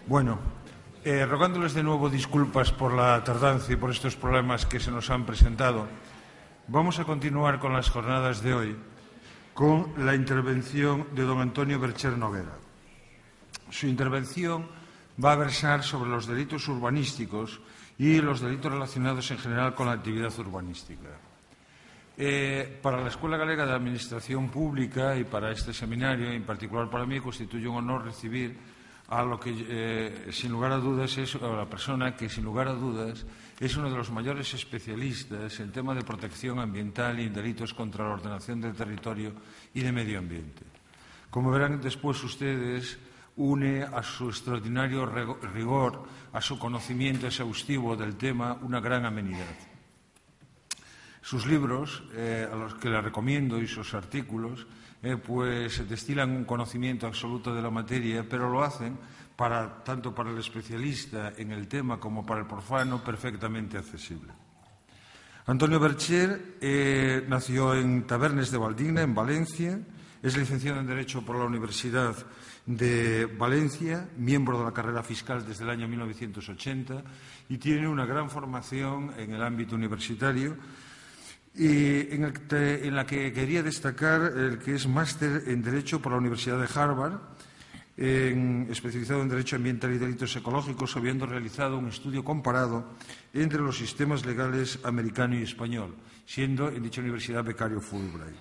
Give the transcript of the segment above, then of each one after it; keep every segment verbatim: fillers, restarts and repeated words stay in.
Bueno, eh, rogándoles de nuevo disculpas por la tardanza y por estos problemas que se nos han presentado, vamos a continuar con las jornadas de hoy con la intervención de don Antonio Bercher Noguera. Su intervención va a versar sobre los delitos urbanísticos y los delitos relacionados en general con la actividad urbanística. Eh, para la Escuela Galega de Administración Pública y para este seminario, en particular para mí, constituye un honor recibir a lo que, eh, sin lugar a dudas, es a la persona que, sin lugar a dudas, es uno de los mayores especialistas en tema de protección ambiental y en delitos contra la ordenación del territorio y de medio ambiente. Como verán después ustedes, une a su extraordinario rigor, a su conocimiento exhaustivo del tema, una gran amenidad. Sus libros, eh, a los que le recomiendo, y sus artículos, eh, pues destilan un conocimiento absoluto de la materia, pero lo hacen, para, tanto para el especialista en el tema como para el profano, perfectamente accesible. Antonio Bercher eh, nació en Tabernes de Valdigna, en Valencia. Es licenciado en Derecho por la Universidad de Valencia, miembro de la carrera fiscal desde el año mil novecientos ochenta y tiene una gran formación en el ámbito universitario, y en, el que, en la que quería destacar el que es máster en Derecho por la Universidad de Harvard, en, especializado en Derecho Ambiental y Delitos Ecológicos, habiendo realizado un estudio comparado entre los sistemas legales americano y español, siendo en dicha universidad becario Fulbright.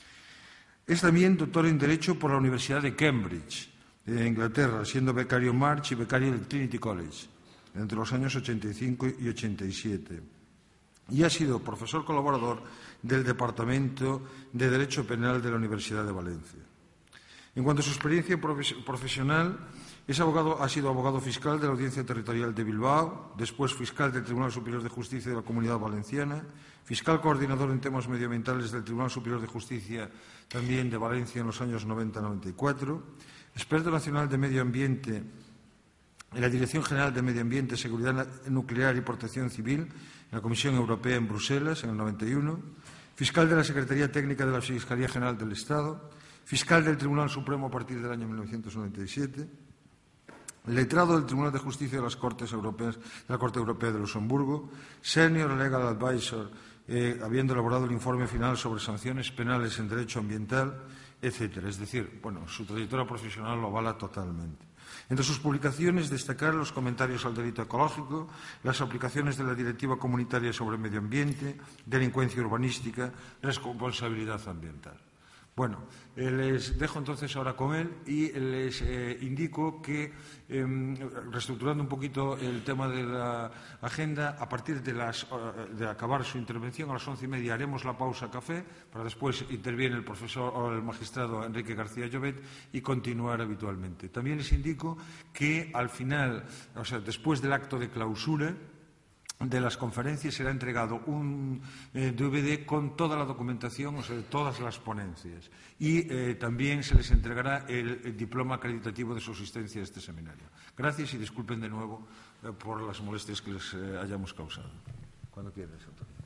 Es también doctor en Derecho por la Universidad de Cambridge, en Inglaterra, siendo becario March y becario del Trinity College entre los años ochenta y cinco y ochenta y siete. Y ha sido profesor colaborador del Departamento de Derecho Penal de la Universidad de Valencia. En cuanto a su experiencia profesional, es abogado, ha sido abogado fiscal de la Audiencia Territorial de Bilbao, después fiscal del Tribunal Superior de Justicia de la Comunidad Valenciana, fiscal coordinador en temas medioambientales del Tribunal Superior de Justicia también de Valencia en los años noventa a noventa y cuatro, experto nacional de Medio Ambiente en la Dirección General de Medio Ambiente, Seguridad Nuclear y Protección Civil en la Comisión Europea en Bruselas en el noventa y uno, fiscal de la Secretaría Técnica de la Fiscalía General del Estado, fiscal del Tribunal Supremo a partir del año mil novecientos noventa y siete, letrado del Tribunal de Justicia de las Cortes Europeas, de la Corte Europea de Luxemburgo, senior legal advisor, eh, habiendo elaborado el informe final sobre sanciones penales en derecho ambiental, etcétera. Es decir, bueno, su trayectoria profesional lo avala totalmente. Entre sus publicaciones, destacar los comentarios al delito ecológico, las aplicaciones de la Directiva Comunitaria sobre Medio Ambiente, delincuencia urbanística, responsabilidad ambiental. Bueno, eh, les dejo entonces ahora con él y les eh, indico que, eh, reestructurando un poquito el tema de la agenda, a partir de, las, de acabar su intervención a las once y media haremos la pausa café, para después interviene el profesor o el magistrado Enrique García Llobet y continuar habitualmente. También les indico que al final, o sea, después del acto de clausura de las conferencias, será entregado un eh, D V D con toda la documentación, o sea, de todas las ponencias. Y eh, también se les entregará el, el diploma acreditativo de su asistencia a este seminario. Gracias y disculpen de nuevo eh, por las molestias que les eh, hayamos causado. Cuando quieras, Antonio.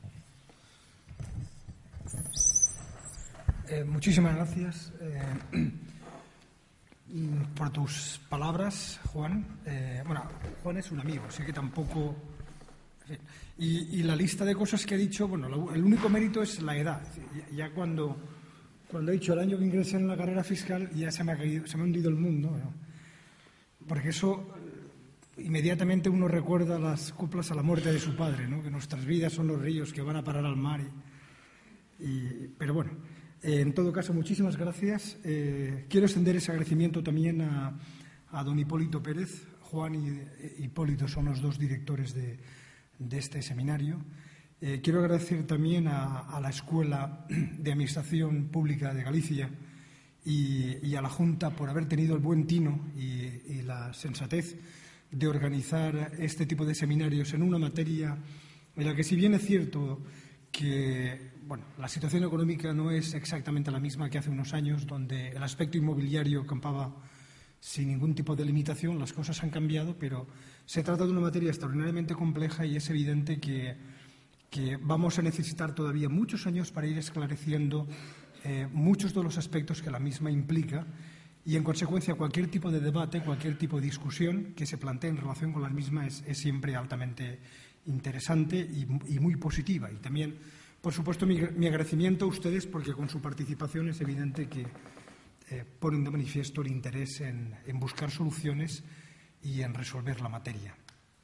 Eh, muchísimas gracias eh, por tus palabras, Juan. Eh, bueno, Juan es un amigo, así que tampoco... Y, y la lista de cosas que ha dicho, bueno, lo, el único mérito es la edad. Ya, ya cuando, cuando he dicho el año que ingresé en la carrera fiscal, ya se me ha, caído, se me ha hundido el mundo, ¿no? Porque eso, inmediatamente uno recuerda las coplas a la muerte de su padre, ¿no? Que nuestras vidas son los ríos que van a parar al mar. Y, y, pero bueno, eh, en todo caso, muchísimas gracias. Eh, quiero extender ese agradecimiento también a, a don Hipólito Pérez. Juan y eh, Hipólito son los dos directores de... de este seminario. Eh, quiero agradecer también a, a la Escuela de Administración Pública de Galicia y, y a la Junta por haber tenido el buen tino y, y la sensatez de organizar este tipo de seminarios en una materia en la que, si bien es cierto que bueno, la situación económica no es exactamente la misma que hace unos años, donde el aspecto inmobiliario campaba sin ningún tipo de limitación, las cosas han cambiado, pero se trata de una materia extraordinariamente compleja y es evidente que, que vamos a necesitar todavía muchos años para ir esclareciendo eh, muchos de los aspectos que la misma implica y, en consecuencia, cualquier tipo de debate, cualquier tipo de discusión que se plantee en relación con las mismas es, es siempre altamente interesante y, y muy positiva. Y también, por supuesto, mi, mi agradecimiento a ustedes, porque con su participación es evidente que eh, ponen de manifiesto el interés en, en buscar soluciones y en resolver la materia.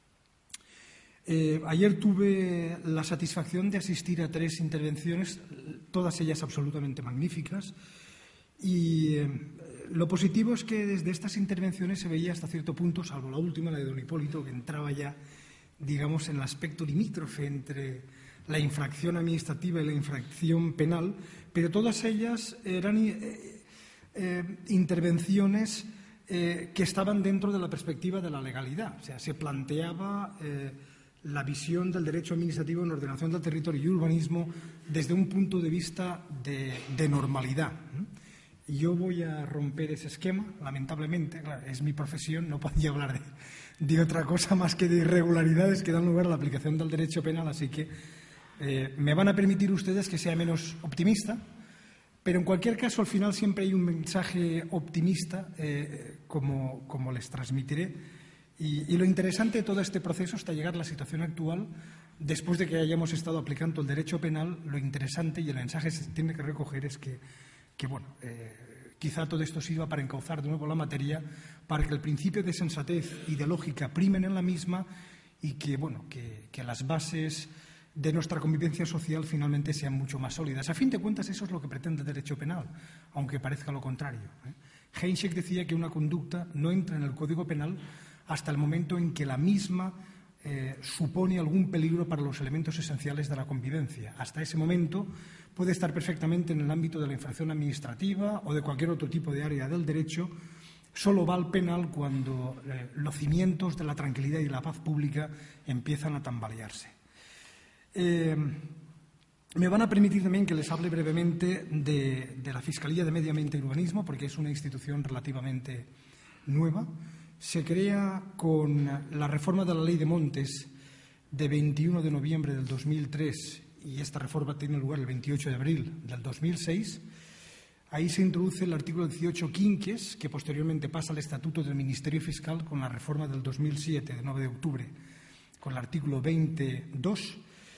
Eh, ayer tuve la satisfacción de asistir a tres intervenciones, todas ellas absolutamente magníficas, y eh, lo positivo es que desde estas intervenciones se veía hasta cierto punto, salvo la última, la de don Hipólito, que entraba ya, digamos, en el aspecto limítrofe entre la infracción administrativa y la infracción penal, pero todas ellas eran eh, eh, intervenciones eh, que estaban dentro de la perspectiva de la legalidad. O sea, se planteaba eh, la visión del derecho administrativo en ordenación del territorio y urbanismo desde un punto de vista de, de normalidad. Yo voy a romper ese esquema, lamentablemente, claro, es mi profesión, no podía hablar de, de otra cosa más que de irregularidades que dan lugar a la aplicación del derecho penal, así que eh, me van a permitir ustedes que sea menos optimista, pero en cualquier caso al final siempre hay un mensaje optimista, eh, como, como les transmitiré. Y, y lo interesante de todo este proceso hasta llegar a la situación actual, después de que hayamos estado aplicando el derecho penal, lo interesante y el mensaje que se tiene que recoger es que, que bueno, eh, quizá todo esto sirva para encauzar de nuevo la materia, para que el principio de sensatez y de lógica primen en la misma y que, bueno, que, que las bases de nuestra convivencia social finalmente sean mucho más sólidas. A fin de cuentas, eso es lo que pretende el derecho penal, aunque parezca lo contrario. ¿eh? Heinrich decía que una conducta no entra en el Código Penal hasta el momento en que la misma eh, supone algún peligro para los elementos esenciales de la convivencia. Hasta ese momento puede estar perfectamente en el ámbito de la infracción administrativa o de cualquier otro tipo de área del derecho. Solo va al penal cuando eh, los cimientos de la tranquilidad y la paz pública empiezan a tambalearse. Eh, me van a permitir también que les hable brevemente de, de la Fiscalía de Medio Ambiente y Urbanismo, porque es una institución relativamente nueva. Se crea con la reforma de la Ley de Montes de veintiuno de noviembre del dos mil tres, y esta reforma tiene lugar el veintiocho de abril del dos mil seis. Ahí se introduce el artículo dieciocho quinques, que posteriormente pasa al Estatuto del Ministerio Fiscal con la reforma del dos mil siete, de nueve de octubre, con el artículo veintidós.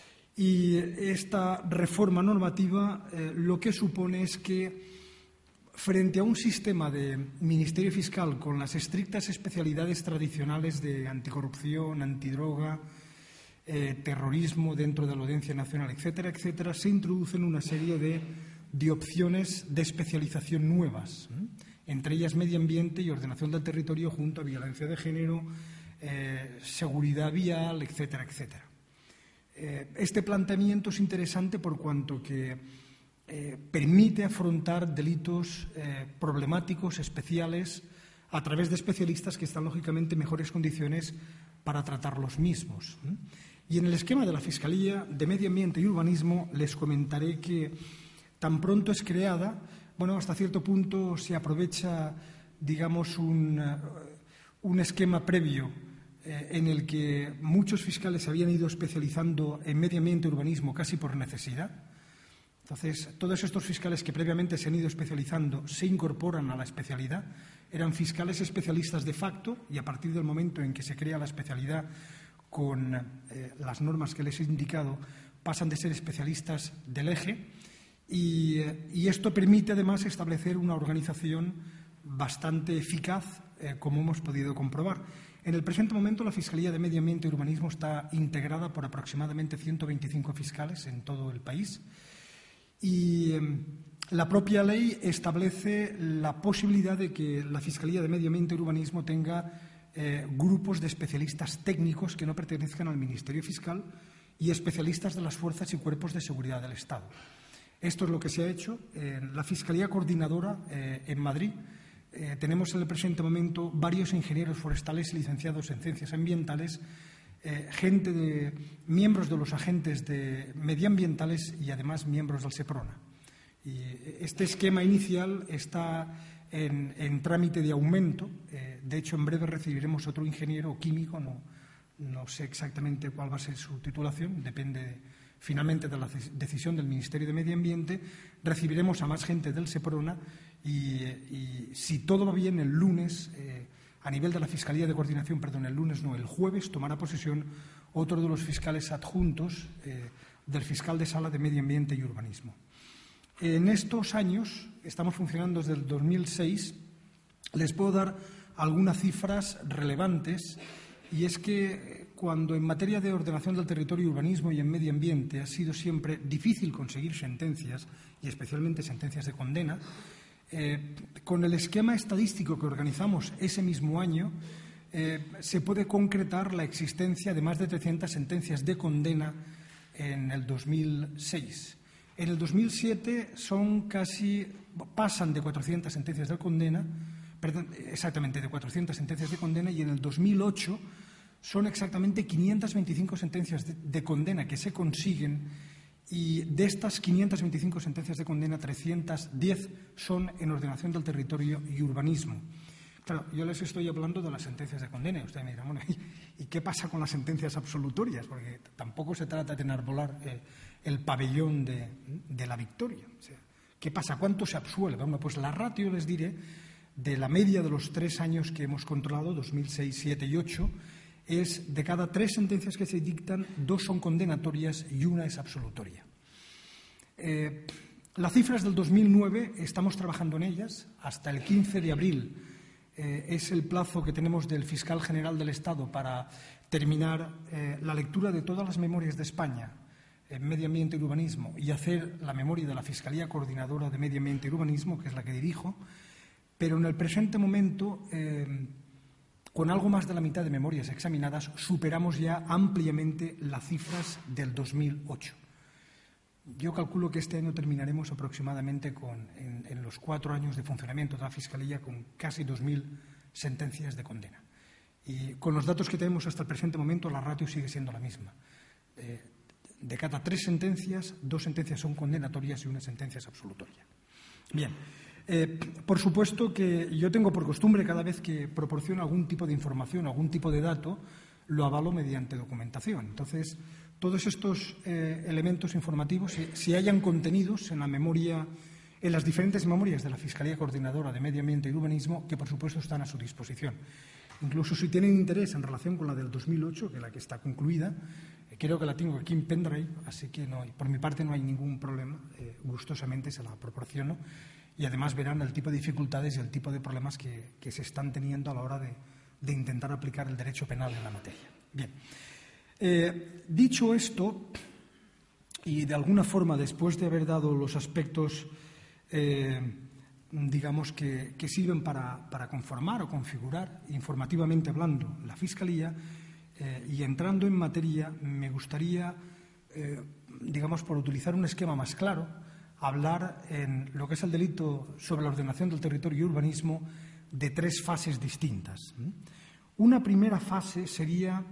Y esta reforma normativa eh, lo que supone es que, frente a un sistema de Ministerio Fiscal con las estrictas especialidades tradicionales de anticorrupción, antidroga, eh, terrorismo dentro de la Audiencia Nacional, etcétera, etcétera, se introducen una serie de, de opciones de especialización nuevas, ¿eh? entre ellas medio ambiente y ordenación del territorio junto a violencia de género, eh, seguridad vial, etcétera, etcétera. Eh, este planteamiento es interesante por cuanto que eh, permite afrontar delitos eh, problemáticos, especiales, a través de especialistas que están lógicamente en mejores condiciones para tratar los mismos. Y en el esquema de la Fiscalía de Medio Ambiente y Urbanismo les comentaré que tan pronto es creada, bueno, hasta cierto punto se aprovecha, digamos, un, un esquema previo eh, en el que muchos fiscales se habían ido especializando en medio ambiente y urbanismo casi por necesidad. Entonces, todos estos fiscales que previamente se han ido especializando se incorporan a la especialidad. Eran fiscales especialistas de facto y a partir del momento en que se crea la especialidad con eh, las normas que les he indicado, pasan de ser especialistas del eje y, eh, y esto permite además establecer una organización bastante eficaz, eh, como hemos podido comprobar. En el presente momento la Fiscalía de Medio Ambiente y Urbanismo está integrada por aproximadamente ciento veinticinco fiscales en todo el país y eh, la propia ley establece la posibilidad de que la Fiscalía de Medio Ambiente y Urbanismo tenga eh, grupos de especialistas técnicos que no pertenezcan al Ministerio Fiscal y especialistas de las fuerzas y cuerpos de seguridad del Estado. Esto es lo que se ha hecho. En la Fiscalía Coordinadora eh, en Madrid eh, tenemos en el presente momento varios ingenieros forestales licenciados en ciencias ambientales, eh, gente de miembros de los agentes de medioambientales y además miembros del SEPRONA. Y este esquema inicial está en, en trámite de aumento. Eh, de hecho, en breve recibiremos otro ingeniero químico, no, no sé exactamente cuál va a ser su titulación, depende de, finalmente de la decisión del Ministerio de Medio Ambiente. Recibiremos a más gente del SEPRONA y, y si todo va bien, el lunes, eh, a nivel de la Fiscalía de Coordinación, perdón, el lunes no, el jueves tomará posesión otro de los fiscales adjuntos eh, del fiscal de sala de Medio Ambiente y Urbanismo. En estos años, estamos funcionando desde el dos mil seis, les puedo dar algunas cifras relevantes, y es que cuando en materia de ordenación del territorio y urbanismo y en medio ambiente ha sido siempre difícil conseguir sentencias, y especialmente sentencias de condena, eh, con el esquema estadístico que organizamos ese mismo año, eh, se puede concretar la existencia de más de trescientas sentencias de condena en el dos mil seis. En el dos mil siete son casi, pasan de cuatrocientas sentencias de condena, perdón, exactamente de cuatrocientas sentencias de condena, y en el dos mil ocho son exactamente quinientas veinticinco sentencias de, de condena que se consiguen, y de estas quinientas veinticinco sentencias de condena, trescientas diez son en ordenación del territorio y urbanismo. Claro, yo les estoy hablando de las sentencias de condena y ustedes me dirán, bueno, ¿y, ¿y qué pasa con las sentencias absolutorias? Porque tampoco se trata de enarbolar eh, el pabellón de, de la victoria. O sea, ¿qué pasa? ¿Cuánto se absuelve? Bueno, pues la ratio, les diré, de la media de los tres años que hemos controlado, dos mil seis, dos mil siete y dos mil ocho, es de cada tres sentencias que se dictan, dos son condenatorias y una es absolutoria. Eh, las cifras del dos mil nueve estamos trabajando en ellas. Hasta el quince de abril eh, es el plazo que tenemos del fiscal general del Estado para terminar eh, la lectura de todas las memorias de España en medio ambiente y urbanismo y hacer la memoria de la Fiscalía Coordinadora de Medio Ambiente y Urbanismo, que es la que dirijo. Pero en el presente momento, eh, con algo más de la mitad de memorias examinadas, superamos ya ampliamente las cifras del dos mil ocho. Yo calculo que este año terminaremos aproximadamente con, en, en los cuatro años de funcionamiento de la Fiscalía con casi dos mil sentencias de condena. Y con los datos que tenemos hasta el presente momento, la ratio sigue siendo la misma. Eh, de cada tres sentencias, dos sentencias son condenatorias y una sentencia es absolutoria. Bien. Eh, por supuesto que yo tengo por costumbre, cada vez que proporciono algún tipo de información, algún tipo de dato, lo avalo mediante documentación. Entonces, todos estos eh, elementos informativos, si, si hayan contenidos en la memoria, en las diferentes memorias de la Fiscalía Coordinadora de Medio Ambiente y Urbanismo, que por supuesto están a su disposición. Incluso si tienen interés en relación con la del dos mil ocho, que es la que está concluida, eh, creo que la tengo aquí en pendrive, así que no, por mi parte no hay ningún problema, eh, gustosamente se la proporciono. Y además verán el tipo de dificultades y el tipo de problemas que, que se están teniendo a la hora de, de intentar aplicar el derecho penal en la materia. Bien, eh, dicho esto, y de alguna forma después de haber dado los aspectos, eh, digamos, que, que sirven para, para conformar o configurar, informativamente hablando, la Fiscalía, eh, y entrando en materia, me gustaría, eh, digamos, por utilizar un esquema más claro, hablar en lo que es el delito sobre la ordenación del territorio y urbanismo de tres fases distintas. Una primera fase sería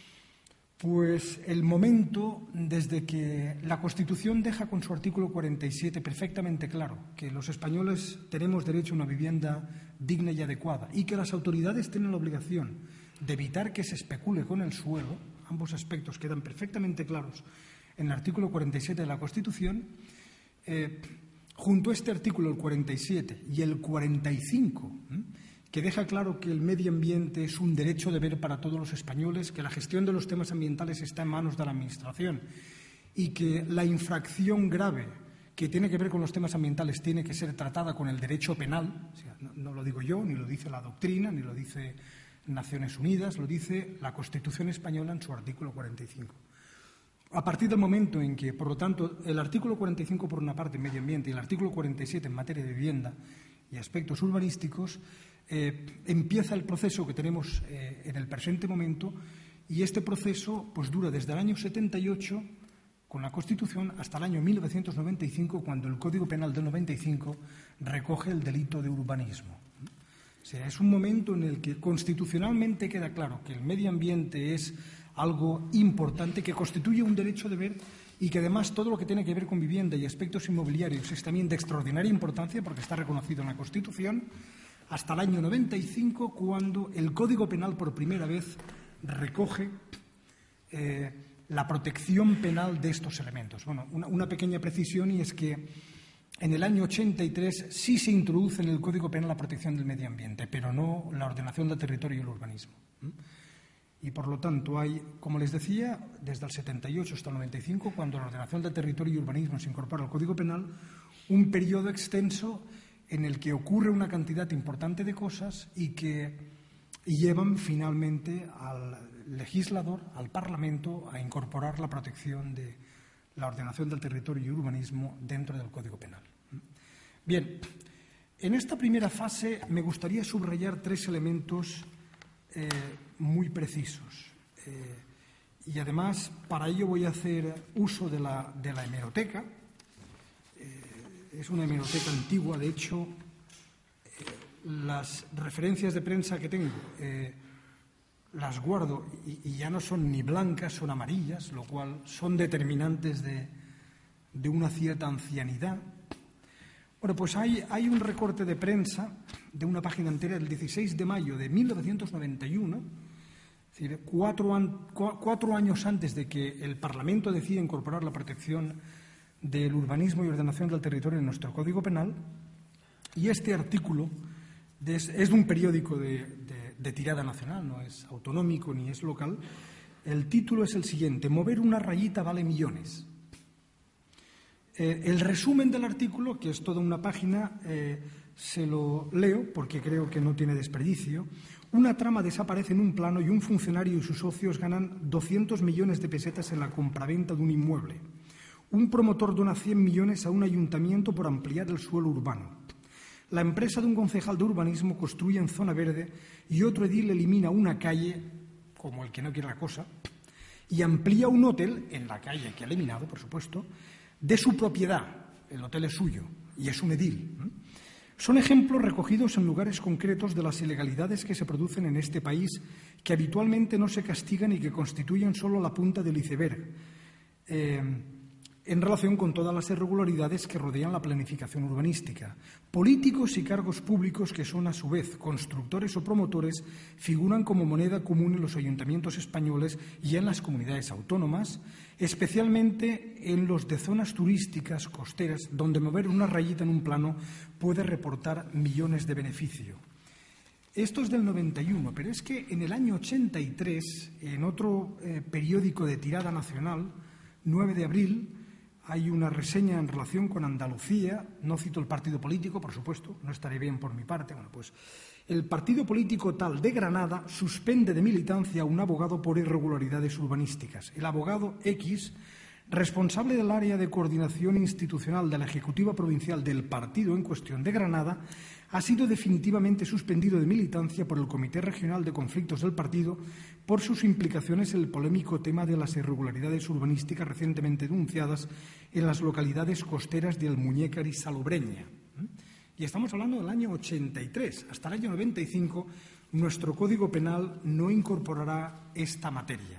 pues el momento desde que la Constitución deja con su artículo cuarenta y siete perfectamente claro que los españoles tenemos derecho a una vivienda digna y adecuada y que las autoridades tienen la obligación de evitar que se especule con el suelo. Ambos aspectos quedan perfectamente claros en el artículo cuarenta y siete de la Constitución. Eh, junto a este artículo, el cuarenta y siete y el cuarenta y cinco, ¿eh? que deja claro que el medio ambiente es un derecho deber para todos los españoles, que la gestión de los temas ambientales está en manos de la Administración y que la infracción grave que tiene que ver con los temas ambientales tiene que ser tratada con el derecho penal. O sea, no, no lo digo yo, ni lo dice la doctrina, ni lo dice Naciones Unidas, lo dice la Constitución española en su artículo cuarenta y cinco. A partir del momento en que, por lo tanto, el artículo cuarenta y cinco por una parte en medio ambiente y el artículo cuarenta y siete en materia de vivienda y aspectos urbanísticos, eh, empieza el proceso que tenemos eh, en el presente momento, y este proceso pues dura desde el año setenta y ocho con la Constitución hasta el año mil novecientos noventa y cinco, cuando el Código Penal del noventa y cinco recoge el delito de urbanismo. O sea, es un momento en el que constitucionalmente queda claro que el medio ambiente es algo importante, que constituye un derecho de ver y que además todo lo que tiene que ver con vivienda y aspectos inmobiliarios es también de extraordinaria importancia porque está reconocido en la Constitución, hasta el año noventa y cinco, cuando el Código Penal por primera vez recoge eh, la protección penal de estos elementos. Bueno, una, una pequeña precisión, y es que en el año ochenta y tres sí se introduce en el Código Penal la protección del medio ambiente, pero no la ordenación del territorio y el urbanismo. Y, por lo tanto, hay, como les decía, desde el setenta y ocho hasta el noventa y cinco, cuando la ordenación del territorio y urbanismo se incorpora al Código Penal, un periodo extenso en el que ocurre una cantidad importante de cosas y que llevan finalmente al legislador, al Parlamento, a incorporar la protección de la ordenación del territorio y urbanismo dentro del Código Penal. Bien, en esta primera fase me gustaría subrayar tres elementos eh, muy precisos. Eh, y además, para ello voy a hacer uso de la, de la hemeroteca. Eh, es una hemeroteca antigua, de hecho, eh, las referencias de prensa que tengo eh, las guardo y, y ya no son ni blancas, son amarillas, lo cual son determinantes de, de una cierta ancianidad. Bueno, pues hay, hay un recorte de prensa de una página entera del dieciséis de mayo de mil novecientos noventa y uno, es decir, cuatro, an, cuatro años antes de que el Parlamento decida incorporar la protección del urbanismo y ordenación del territorio en nuestro Código Penal, y este artículo de, es de un periódico de, de, de tirada nacional, no es autonómico ni es local. El título es el siguiente: mover una rayita vale millones. Eh, el resumen del artículo, que es toda una página, eh, se lo leo porque creo que no tiene desperdicio. Una trama desaparece en un plano y un funcionario y sus socios ganan doscientos millones de pesetas en la compraventa de un inmueble. Un promotor dona cien millones a un ayuntamiento por ampliar el suelo urbano. La empresa de un concejal de urbanismo construye en zona verde y otro edil elimina una calle, como el que no quiere la cosa, y amplía un hotel en la calle que ha eliminado, por supuesto, de su propiedad. El hotel es suyo y es un edil. Son ejemplos recogidos en lugares concretos de las ilegalidades que se producen en este país, que habitualmente no se castigan y que constituyen solo la punta del iceberg, eh, en relación con todas las irregularidades que rodean la planificación urbanística. Políticos y cargos públicos, que son a su vez constructores o promotores, figuran como moneda común en los ayuntamientos españoles y en las comunidades autónomas, especialmente en los de zonas turísticas costeras, donde mover una rayita en un plano puede reportar millones de beneficio. Esto es del noventa y uno, pero es que en el año ochenta y tres, en otro eh, periódico de tirada nacional, nueve de abril, hay una reseña en relación con Andalucía. No cito el partido político, por supuesto, no estaré bien por mi parte. Bueno, pues el partido político tal de Granada suspende de militancia a un abogado por irregularidades urbanísticas. El abogado X, responsable del área de coordinación institucional de la Ejecutiva Provincial del partido en cuestión de Granada, ha sido definitivamente suspendido de militancia por el Comité Regional de Conflictos del partido por sus implicaciones en el polémico tema de las irregularidades urbanísticas recientemente denunciadas en las localidades costeras de Almuñécar y Salobreña. Y estamos hablando del año ochenta y tres. Hasta el año noventa y cinco nuestro Código Penal no incorporará esta materia.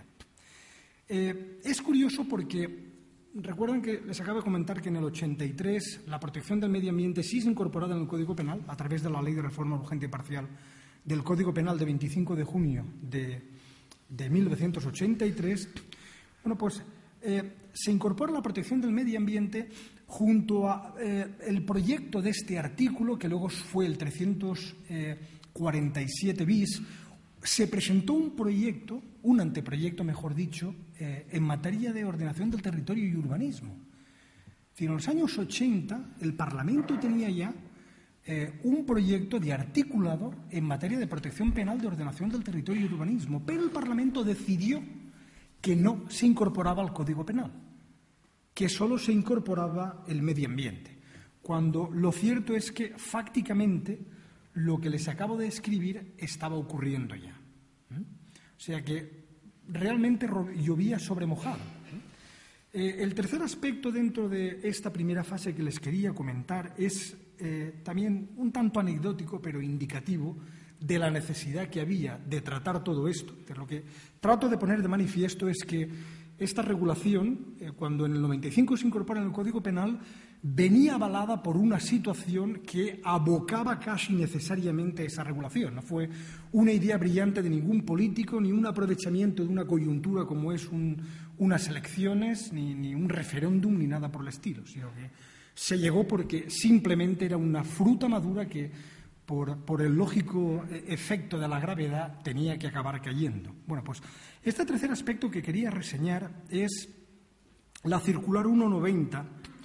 Eh, es curioso porque recuerdan que les acabo de comentar que en el ochenta y tres la protección del medio ambiente sí es incorporada en el Código Penal a través de la Ley de Reforma Urgente y Parcial del Código Penal de veinticinco de junio de, de mil novecientos ochenta y tres. Bueno, pues eh, se incorpora la protección del medio ambiente junto a eh, el proyecto de este artículo, que luego fue el trescientos cuarenta y siete bis. Se presentó un proyecto, un anteproyecto, mejor dicho, eh, en materia de ordenación del territorio y urbanismo. Es decir, en los años ochenta el Parlamento tenía ya eh, un proyecto de articulado en materia de protección penal de ordenación del territorio y urbanismo, pero el Parlamento decidió que no se incorporaba al Código Penal, que solo se incorporaba el medio ambiente, cuando lo cierto es que fácticamente lo que les acabo de escribir estaba ocurriendo ya. O sea que realmente llovía sobre mojado. Eh, el tercer aspecto dentro de esta primera fase que les quería comentar es eh, también un tanto anecdótico, pero indicativo de la necesidad que había de tratar todo esto. De lo que trato de poner de manifiesto es que esta regulación, eh, cuando en el noventa y cinco se incorpora en el Código Penal, venía avalada por una situación que abocaba casi necesariamente a esa regulación. No fue una idea brillante de ningún político, ni un aprovechamiento de una coyuntura como es un, unas elecciones, ni, ni un referéndum, ni nada por el estilo, sino que se llegó porque simplemente era una fruta madura que, por, por el lógico efecto de la gravedad, tenía que acabar cayendo. Bueno, pues este tercer aspecto que quería reseñar es la circular ciento noventa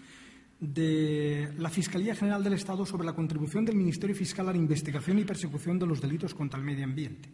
de la Fiscalía General del Estado sobre la contribución del Ministerio Fiscal a la investigación y persecución de los delitos contra el medio ambiente.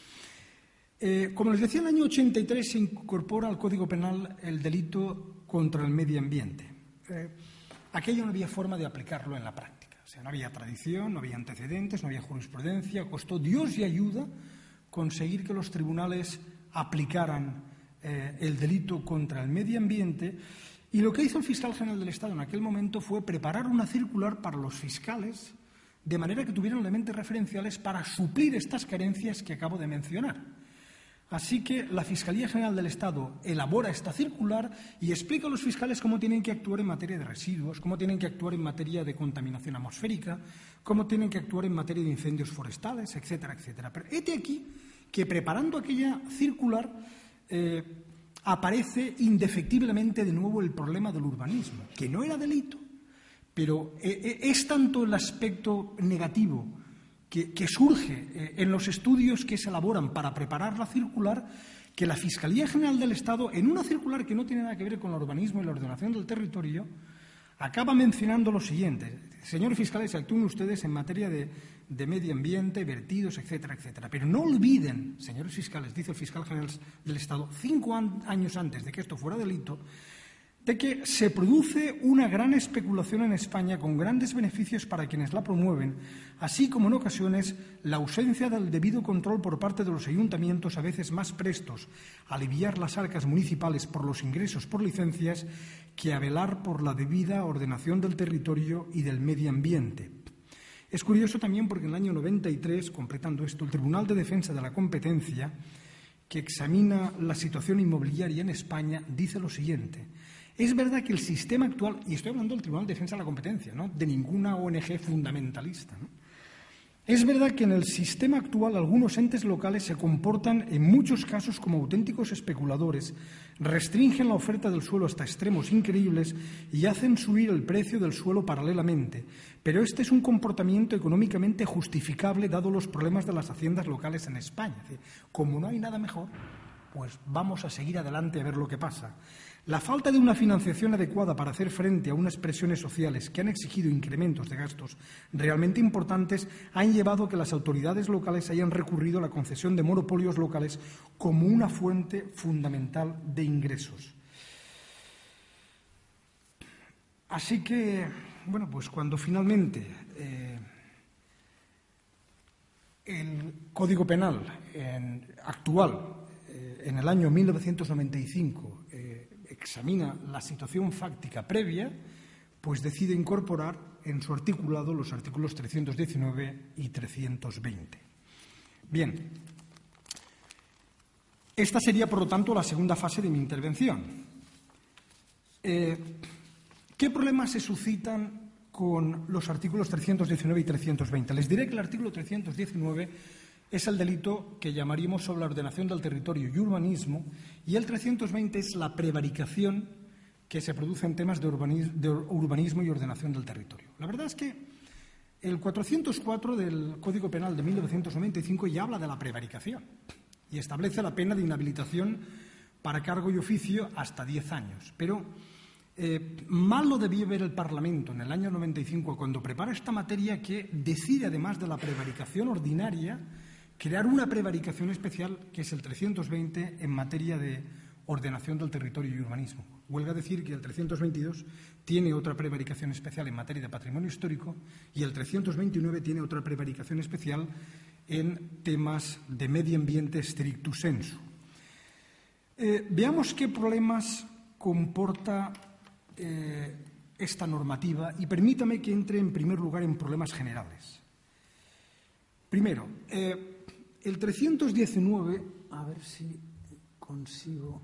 Eh, como les decía, en el año ochenta y tres se incorpora al Código Penal el delito contra el medio ambiente. Eh, aquello no había forma de aplicarlo en la práctica. O sea, no había tradición, no había antecedentes, no había jurisprudencia. Costó Dios y ayuda conseguir que los tribunales aplicaran eh, el delito contra el medio ambiente. Y lo que hizo el fiscal general del Estado en aquel momento fue preparar una circular para los fiscales de manera que tuvieran elementos referenciales para suplir estas carencias que acabo de mencionar. Así que la Fiscalía General del Estado elabora esta circular y explica a los fiscales cómo tienen que actuar en materia de residuos, cómo tienen que actuar en materia de contaminación atmosférica, cómo tienen que actuar en materia de incendios forestales, etcétera, etcétera. Pero hete aquí que preparando aquella circular eh, aparece indefectiblemente de nuevo el problema del urbanismo, que no era delito, pero eh, es tanto el aspecto negativo que, que surge eh, en los estudios que se elaboran para preparar la circular, que la Fiscalía General del Estado, en una circular que no tiene nada que ver con el urbanismo y la ordenación del territorio, acaba mencionando lo siguiente: señores fiscales, actúen ustedes en materia de, de medio ambiente, vertidos, etcétera, etcétera. Pero no olviden, señores fiscales, dice el fiscal general del Estado, cinco an- años antes de que esto fuera delito, de que se produce una gran especulación en España con grandes beneficios para quienes la promueven, así como en ocasiones la ausencia del debido control por parte de los ayuntamientos, a veces más prestos a aliviar las arcas municipales por los ingresos por licencias que a velar por la debida ordenación del territorio y del medio ambiente. Es curioso también porque en el año noventa y tres, completando esto, el Tribunal de Defensa de la Competencia, que examina la situación inmobiliaria en España, dice lo siguiente: es verdad que el sistema actual, y estoy hablando del Tribunal de Defensa de la Competencia, ¿no?, de ninguna O N G fundamentalista, ¿no? Es verdad que en el sistema actual algunos entes locales se comportan en muchos casos como auténticos especuladores, restringen la oferta del suelo hasta extremos increíbles y hacen subir el precio del suelo paralelamente. Pero este es un comportamiento económicamente justificable dado los problemas de las haciendas locales en España. Es decir, como no hay nada mejor, pues vamos a seguir adelante a ver lo que pasa. La falta de una financiación adecuada para hacer frente a unas presiones sociales que han exigido incrementos de gastos realmente importantes han llevado a que las autoridades locales hayan recurrido a la concesión de monopolios locales como una fuente fundamental de ingresos. Así que, bueno, pues cuando finalmente eh, el Código Penal en, actual, eh, en el año mil novecientos noventa y cinco, eh, examina la situación fáctica previa, pues decide incorporar en su articulado los artículos trescientos diecinueve y trescientos veinte. Bien, esta sería, por lo tanto, la segunda fase de mi intervención. Eh, ¿Qué problemas se suscitan con los artículos trescientos diecinueve y trescientos veinte? Les diré que el artículo trescientos diecinueve es el delito que llamaríamos sobre la ordenación del territorio y urbanismo, y el trescientos veinte es la prevaricación que se produce en temas de urbanismo, de urbanismo y ordenación del territorio. La verdad es que el cuatrocientos cuatro del Código Penal de mil novecientos noventa y cinco ya habla de la prevaricación y establece la pena de inhabilitación para cargo y oficio hasta diez años. Pero eh, mal lo debió ver el Parlamento en el año noventa y cinco cuando prepara esta materia, que decide, además de la prevaricación ordinaria, crear una prevaricación especial, que es el trescientos veinte, en materia de ordenación del territorio y urbanismo. Huelga decir que el trescientos veintidós tiene otra prevaricación especial en materia de patrimonio histórico y el trescientos veintinueve tiene otra prevaricación especial en temas de medio ambiente stricto sensu. Eh, veamos qué problemas comporta eh, esta normativa y permítame que entre en primer lugar en problemas generales. Primero, eh, el trescientos diecinueve, a ver si consigo.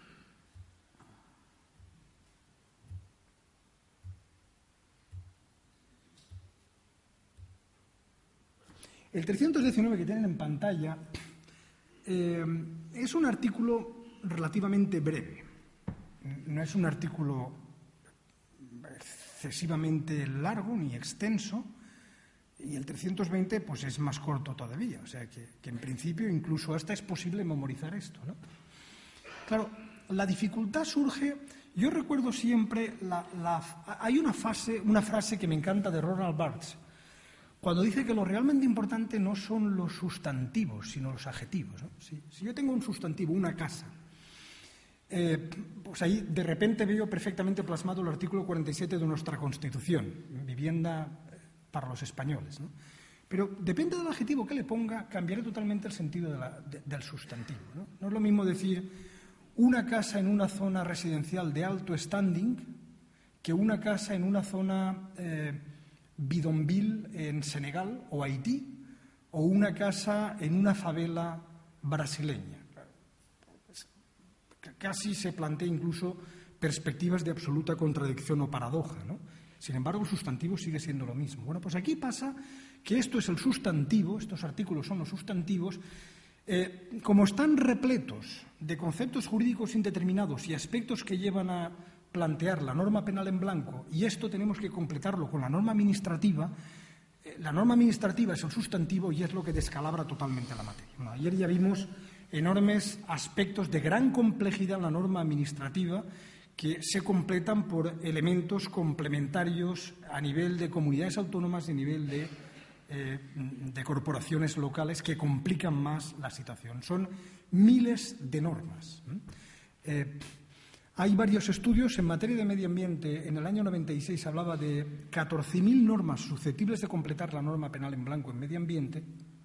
El trescientos diecinueve que tienen en pantalla eh, es un artículo relativamente breve. No es un artículo excesivamente largo ni extenso, y el trescientos veinte pues es más corto todavía, o sea que, que en principio incluso hasta es posible memorizar esto, ¿no? Claro, la dificultad surge, yo recuerdo siempre, la, la, hay una, fase, una frase que me encanta de Ronald Barthes, cuando dice que lo realmente importante no son los sustantivos, sino los adjetivos, ¿no? Si, si yo tengo un sustantivo, una casa, eh, pues ahí de repente veo perfectamente plasmado el artículo cuarenta y siete de nuestra Constitución, vivienda para los españoles, ¿no? Pero depende del adjetivo que le ponga, cambiará totalmente el sentido de la, de, del sustantivo, ¿no? No es lo mismo decir una casa en una zona residencial de alto standing que una casa en una zona eh, bidonville en Senegal o Haití, o una casa en una favela brasileña. Casi se plantea incluso perspectivas de absoluta contradicción o paradoja, ¿no? Sin embargo, el sustantivo sigue siendo lo mismo. Bueno, pues aquí pasa que esto es el sustantivo, estos artículos son los sustantivos, eh, como están repletos de conceptos jurídicos indeterminados y aspectos que llevan a plantear la norma penal en blanco, y esto tenemos que completarlo con la norma administrativa, eh, la norma administrativa es el sustantivo y es lo que descalabra totalmente la materia. Bueno, ayer ya vimos enormes aspectos de gran complejidad en la norma administrativa, que se completan por elementos complementarios a nivel de comunidades autónomas y a nivel de, eh, de corporaciones locales que complican más la situación. Son miles de normas. Eh, hay varios estudios en materia de medio ambiente. En el año noventa y seis se hablaba de catorce mil normas susceptibles de completar la norma penal en blanco en medio ambiente.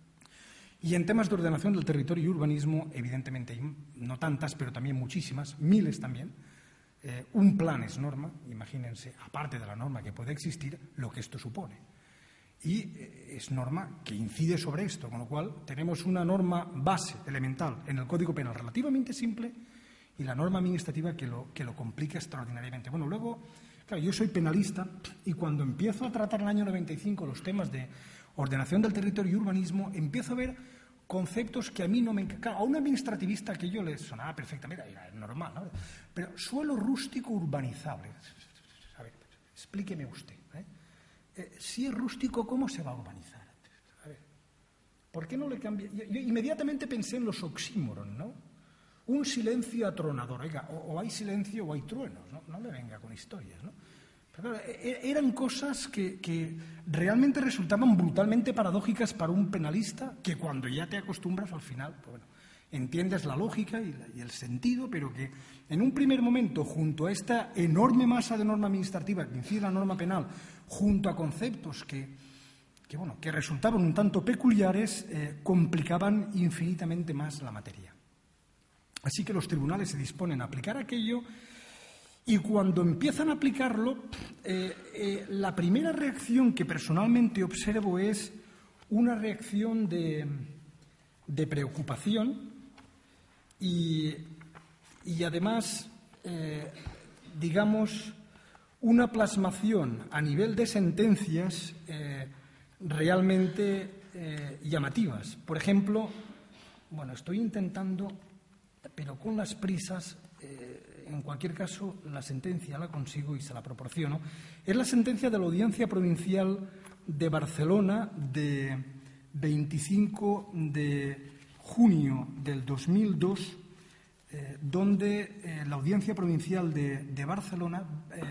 Y en temas de ordenación del territorio y urbanismo, evidentemente hay no tantas, pero también muchísimas, miles también. Eh, un plan es norma, imagínense, aparte de la norma que puede existir, lo que esto supone. Y eh, es norma que incide sobre esto, con lo cual tenemos una norma base, elemental, en el Código Penal relativamente simple y la norma administrativa que lo, que lo complica extraordinariamente. Bueno, luego, claro, yo soy penalista y cuando empiezo a tratar en el año noventa y cinco los temas de ordenación del territorio y urbanismo, empiezo a ver conceptos que a mí no me encajan. A un administrativista que yo le sonaba perfectamente, era normal, ¿no? Pero suelo rústico urbanizable. A ver, explíqueme usted, ¿eh? Eh, si es rústico, ¿cómo se va a urbanizar? A ver, ¿por qué no le cambia? Yo, yo inmediatamente pensé en los oxímoron, ¿no? Un silencio atronador. Oiga, o, o hay silencio o hay truenos, ¿no? No me venga con historias, ¿no? Pero claro, eran cosas que, que realmente resultaban brutalmente paradójicas para un penalista, que cuando ya te acostumbras al final, pues bueno, entiendes la lógica y, la, y el sentido, pero que en un primer momento, junto a esta enorme masa de norma administrativa que incide la norma penal, junto a conceptos que, que, bueno, que resultaban un tanto peculiares, eh, complicaban infinitamente más la materia. Así que los tribunales se disponen a aplicar aquello. Y cuando empiezan a aplicarlo, eh, eh, la primera reacción que personalmente observo es una reacción de, de preocupación y, y además, eh, digamos, una plasmación a nivel de sentencias eh, realmente eh, llamativas. Por ejemplo, bueno, estoy intentando, pero con las prisas, eh, en cualquier caso, la sentencia la consigo y se la proporciono. Es la sentencia de la Audiencia Provincial de Barcelona de veinticinco de junio del dos mil dos, eh, donde eh, la Audiencia Provincial de, de Barcelona eh,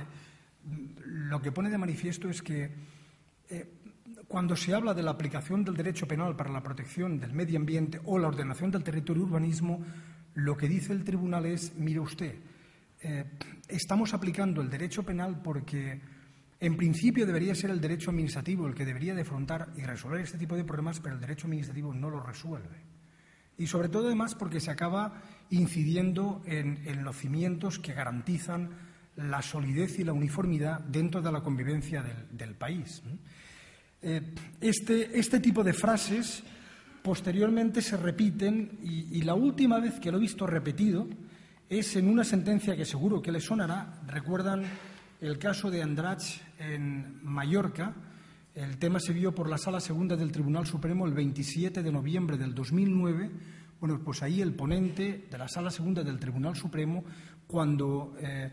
lo que pone de manifiesto es que eh, cuando se habla de la aplicación del derecho penal para la protección del medio ambiente o la ordenación del territorio y urbanismo, lo que dice el tribunal es, mire usted, Eh, estamos aplicando el derecho penal porque en principio debería ser el derecho administrativo el que debería de afrontar y resolver este tipo de problemas, pero el derecho administrativo no lo resuelve. Y sobre todo además porque se acaba incidiendo en, en los cimientos que garantizan la solidez y la uniformidad dentro de la convivencia del, del país. Eh, este, este tipo de frases posteriormente se repiten y, y la última vez que lo he visto repetido es en una sentencia que seguro que les sonará. Recuerdan el caso de Andratx en Mallorca. El tema se vio por la Sala Segunda del Tribunal Supremo el veintisiete de noviembre del dos mil nueve. Bueno, pues ahí el ponente de la Sala Segunda del Tribunal Supremo, cuando eh,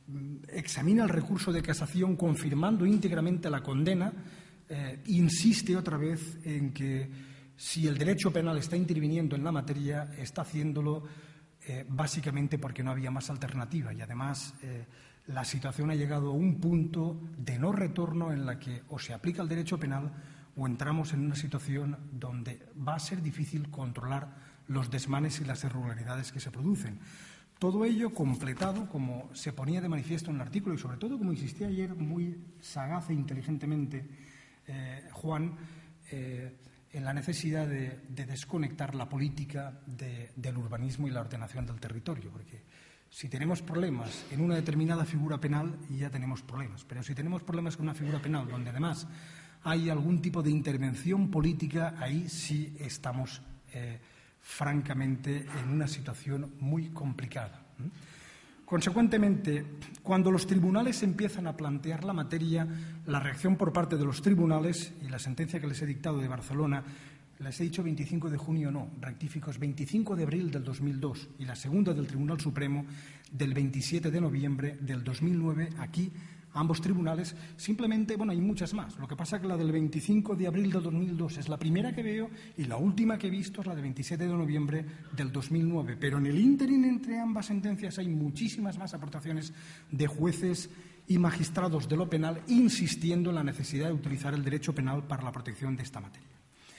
examina el recurso de casación confirmando íntegramente la condena, eh, insiste otra vez en que si el derecho penal está interviniendo en la materia, está haciéndolo eh, básicamente porque no había más alternativa y además eh, la situación ha llegado a un punto de no retorno en la que o se aplica el derecho penal o entramos en una situación donde va a ser difícil controlar los desmanes y las irregularidades que se producen. Todo ello completado, como se ponía de manifiesto en el artículo y sobre todo como insistía ayer muy sagaz e inteligentemente eh, Juan, eh, en la necesidad de, de desconectar la política de, del urbanismo y la ordenación del territorio, porque si tenemos problemas en una determinada figura penal, ya tenemos problemas, pero si tenemos problemas con una figura penal donde además hay algún tipo de intervención política, ahí sí estamos eh, francamente en una situación muy complicada. Consecuentemente, cuando los tribunales empiezan a plantear la materia, la reacción por parte de los tribunales y la sentencia que les he dictado de Barcelona, les he dicho veinticinco de junio, no, rectifico, es veinticinco de abril del dos mil dos y la segunda del Tribunal Supremo del veintisiete de noviembre del dos mil nueve, aquí ambos tribunales, simplemente, bueno, hay muchas más. Lo que pasa es que la del veinticinco de abril del dos mil dos es la primera que veo y la última que he visto es la del veintisiete de noviembre del dos mil nueve. Pero en el ínterin entre ambas sentencias hay muchísimas más aportaciones de jueces y magistrados de lo penal insistiendo en la necesidad de utilizar el derecho penal para la protección de esta materia.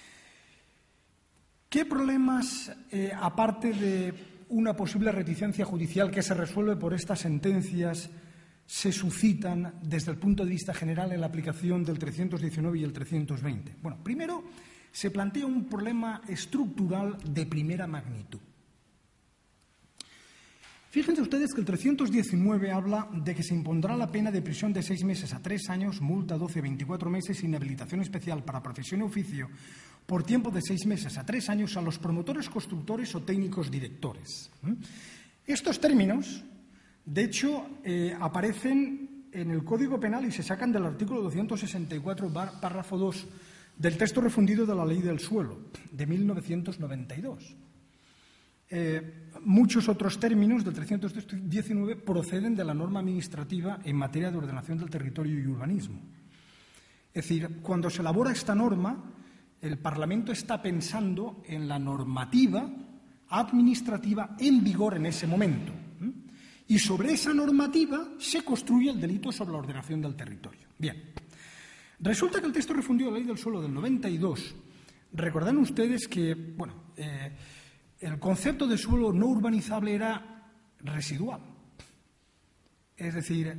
¿Qué problemas, eh, aparte de una posible reticencia judicial que se resuelve por estas sentencias, se suscitan desde el punto de vista general en la aplicación del trescientos diecinueve y el trescientos veinte? Bueno, primero se plantea un problema estructural de primera magnitud. Fíjense ustedes que el trescientos diecinueve habla de que se impondrá la pena de prisión de seis meses a tres años, multa doce a veinticuatro meses, inhabilitación especial para profesión y oficio por tiempo de seis meses a tres años a los promotores, constructores o técnicos directores. Estos términos, de hecho, eh, aparecen en el Código Penal y se sacan del artículo doscientos sesenta y cuatro, párrafo dos, del texto refundido de la Ley del Suelo, de mil novecientos noventa y dos. Eh, muchos otros términos del trescientos diecinueve proceden de la norma administrativa en materia de ordenación del territorio y urbanismo. Es decir, cuando se elabora esta norma, el Parlamento está pensando en la normativa administrativa en vigor en ese momento. Y sobre esa normativa se construye el delito sobre la ordenación del territorio. Bien, resulta que el texto refundido de la Ley del Suelo del noventa y dos, recordarán ustedes que, bueno, eh, el concepto de suelo no urbanizable era residual. Es decir,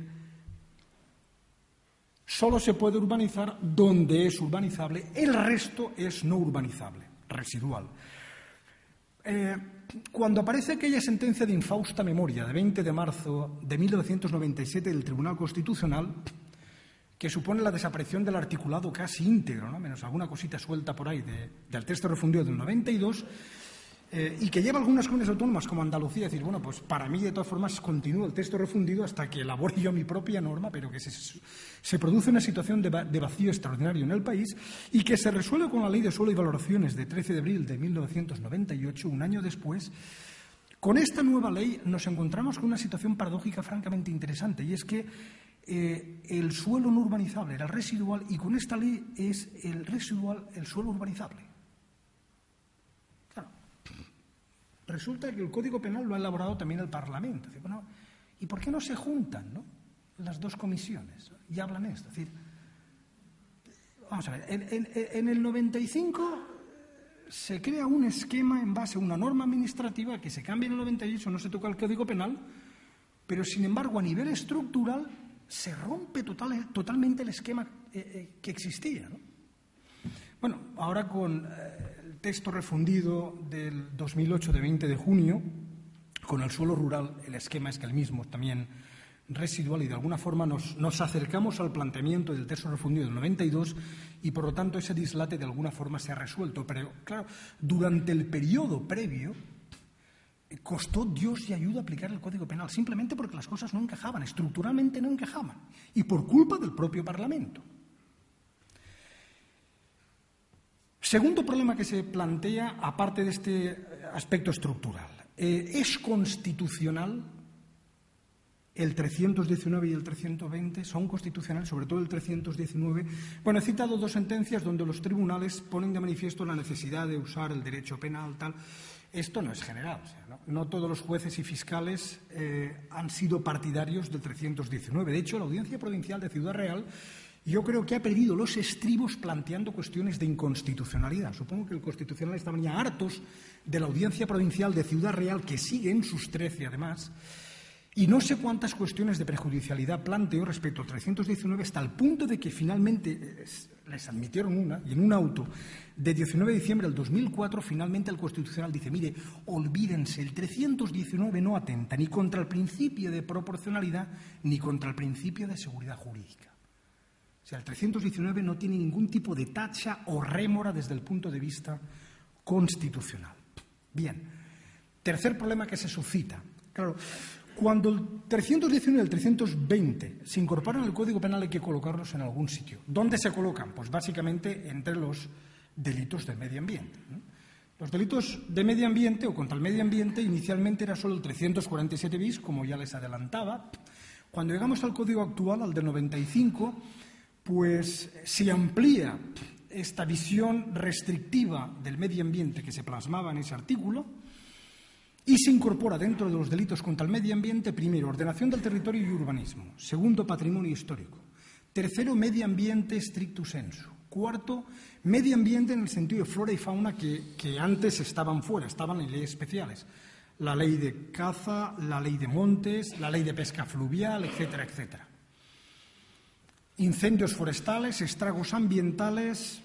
solo se puede urbanizar donde es urbanizable, el resto es no urbanizable, residual. Eh, cuando aparece aquella sentencia de infausta memoria de veinte de marzo de mil novecientos noventa y siete del Tribunal Constitucional, que supone la desaparición del articulado casi íntegro, ¿no?, menos alguna cosita suelta por ahí de, del texto refundido del noventa y dos, eh, y que lleva algunas comunidades autónomas como Andalucía a decir, bueno, pues para mí de todas formas continúa el texto refundido hasta que elabore yo mi propia norma, pero que se, se produce una situación de, de vacío extraordinario en el país y que se resuelve con la Ley de Suelo y Valoraciones de trece de abril de mil novecientos noventa y ocho, un año después. Con esta nueva ley nos encontramos con una situación paradójica francamente interesante, y es que eh, el suelo no urbanizable era el residual y con esta ley es el residual el suelo urbanizable. Claro, resulta que el Código Penal lo ha elaborado también el Parlamento. Es decir, bueno, ¿y por qué no se juntan, ¿no?, las dos comisiones y hablan esto? Es decir, vamos a ver, en, en, en el noventa y cinco se crea un esquema en base a una norma administrativa que se cambia en el noventa y ocho, no se toca el Código Penal, pero sin embargo a nivel estructural se rompe total, totalmente el esquema eh, eh, que existía, ¿no? Bueno, ahora con eh, el texto refundido del dos mil ocho de veinte de junio, con el suelo rural, el esquema es que el mismo también residual y de alguna forma nos, nos acercamos al planteamiento del texto refundido del noventa y dos y por lo tanto ese dislate de alguna forma se ha resuelto. Pero claro, durante el periodo previo costó Dios y ayuda aplicar el Código Penal simplemente porque las cosas no encajaban, estructuralmente no encajaban y por culpa del propio Parlamento. Segundo problema que se plantea, aparte de este aspecto estructural, eh, ¿es constitucional el trescientos diecinueve y el trescientos veinte son constitucionales, sobre todo el trescientos diecinueve. Bueno, he citado dos sentencias donde los tribunales ponen de manifiesto la necesidad de usar el derecho penal, tal. Esto no es general. O sea, ¿no? no todos los jueces y fiscales eh, han sido partidarios del trescientos diecinueve. De hecho, la Audiencia Provincial de Ciudad Real yo creo que ha perdido los estribos planteando cuestiones de inconstitucionalidad. Supongo que los constitucionales estaban ya hartos de la Audiencia Provincial de Ciudad Real, que sigue en sus trece además, y no sé cuántas cuestiones de prejudicialidad planteó respecto al trescientos diecinueve, hasta el punto de que finalmente les admitieron una, y en un auto de diecinueve de diciembre del dos mil cuatro, finalmente el Constitucional dice, mire, olvídense, el trescientos diecinueve no atenta ni contra el principio de proporcionalidad ni contra el principio de seguridad jurídica. O sea, el trescientos diecinueve no tiene ningún tipo de tacha o rémora desde el punto de vista constitucional. Bien, tercer problema que se suscita. Claro, cuando el trescientos diecinueve y el trescientos veinte se incorporan al Código Penal hay que colocarlos en algún sitio. ¿Dónde se colocan? Pues básicamente entre los delitos del medio ambiente. Los delitos de medio ambiente o contra el medio ambiente inicialmente era solo el trescientos cuarenta y siete bis, como ya les adelantaba. Cuando llegamos al Código actual, al de noventa y cinco, pues se amplía esta visión restrictiva del medio ambiente que se plasmaba en ese artículo y se incorpora dentro de los delitos contra el medio ambiente, primero, ordenación del territorio y urbanismo, segundo, patrimonio histórico, tercero, medio ambiente stricto sensu, cuarto, medio ambiente en el sentido de flora y fauna que, que antes estaban fuera, estaban en leyes especiales, la ley de caza, la ley de montes, la ley de pesca fluvial, etcétera, etcétera. Incendios forestales, estragos ambientales,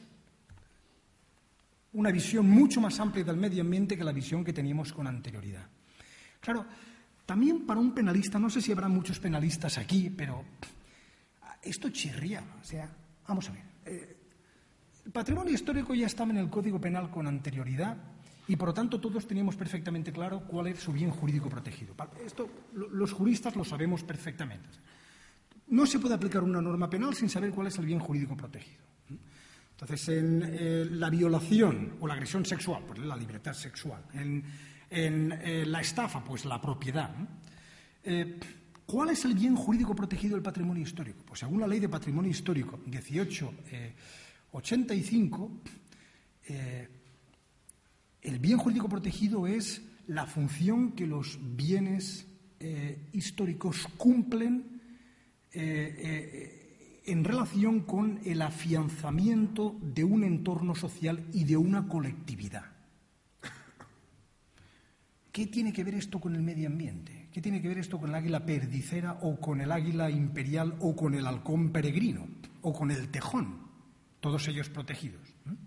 una visión mucho más amplia del medio ambiente que la visión que teníamos con anterioridad. Claro, también para un penalista, no sé si habrá muchos penalistas aquí, pero esto chirriaba. O sea, vamos a ver, eh, el patrimonio histórico ya estaba en el Código Penal con anterioridad y, por lo tanto, todos teníamos perfectamente claro cuál es su bien jurídico protegido. Esto los juristas lo sabemos perfectamente. No se puede aplicar una norma penal sin saber cuál es el bien jurídico protegido. Entonces, en eh, la violación o la agresión sexual, pues la libertad sexual. En, en eh, la estafa, pues la propiedad. Eh, ¿Cuál es el bien jurídico protegido del patrimonio histórico? Pues según la Ley de Patrimonio Histórico dieciocho ochenta y cinco, eh, el bien jurídico protegido es la función que los bienes eh, históricos cumplen Eh, eh, en relación con el afianzamiento de un entorno social y de una colectividad. ¿Qué tiene que ver esto con el medio ambiente? ¿Qué tiene que ver esto con el águila perdicera o con el águila imperial o con el halcón peregrino o con el tejón? Todos ellos protegidos.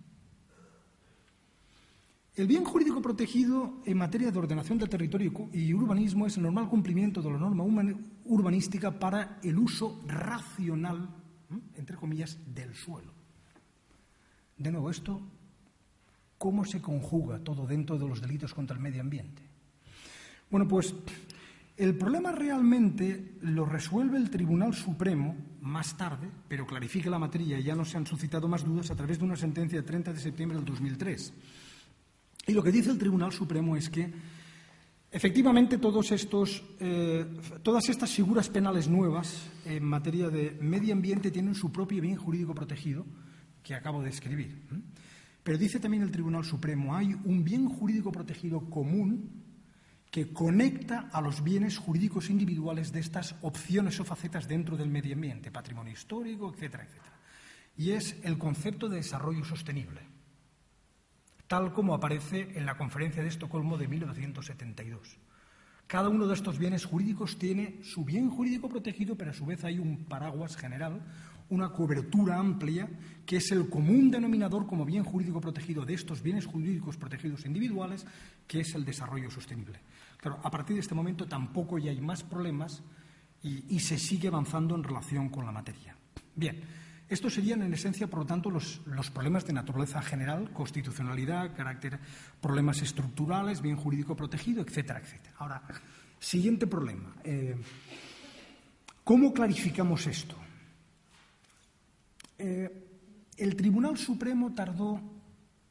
El bien jurídico protegido en materia de ordenación del territorio y urbanismo es el normal cumplimiento de la norma urbanística para el uso racional, entre comillas, del suelo. De nuevo, esto, ¿cómo se conjuga todo dentro de los delitos contra el medio ambiente? Bueno, pues el problema realmente lo resuelve el Tribunal Supremo más tarde, pero clarifica la materia y ya no se han suscitado más dudas a través de una sentencia de treinta de septiembre del dos mil tres. Y lo que dice el Tribunal Supremo es que, efectivamente, todos estos, eh, todas estas figuras penales nuevas en materia de medio ambiente tienen su propio bien jurídico protegido, que acabo de escribir. Pero dice también el Tribunal Supremo, hay un bien jurídico protegido común que conecta a los bienes jurídicos individuales de estas opciones o facetas dentro del medio ambiente, patrimonio histórico, etcétera, etcétera. Y es el concepto de desarrollo sostenible, tal como aparece en la Conferencia de Estocolmo de mil novecientos setenta y dos. Cada uno de estos bienes jurídicos tiene su bien jurídico protegido, pero a su vez hay un paraguas general, una cobertura amplia, que es el común denominador como bien jurídico protegido de estos bienes jurídicos protegidos individuales, que es el desarrollo sostenible. Claro, a partir de este momento tampoco ya hay más problemas y, y se sigue avanzando en relación con la materia. Bien. Estos serían, en esencia, por lo tanto, los, los problemas de naturaleza general, constitucionalidad, carácter, problemas estructurales, bien jurídico protegido, etcétera, etcétera. Ahora, siguiente problema. Eh, ¿Cómo clarificamos esto? Eh, el Tribunal Supremo tardó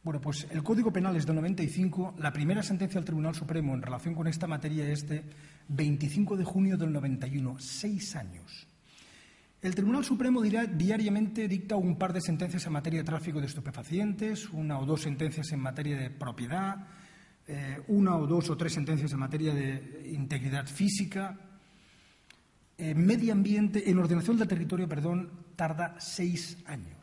Bueno, pues el Código Penal es del noventa y cinco, la primera sentencia del Tribunal Supremo en relación con esta materia es de veinticinco de junio del noventa y uno, seis años. El Tribunal Supremo dirá, diariamente dicta un par de sentencias en materia de tráfico de estupefacientes, una o dos sentencias en materia de propiedad, eh, una o dos o tres sentencias en materia de integridad física. Eh, medio ambiente, en ordenación del territorio, perdón, tarda seis años.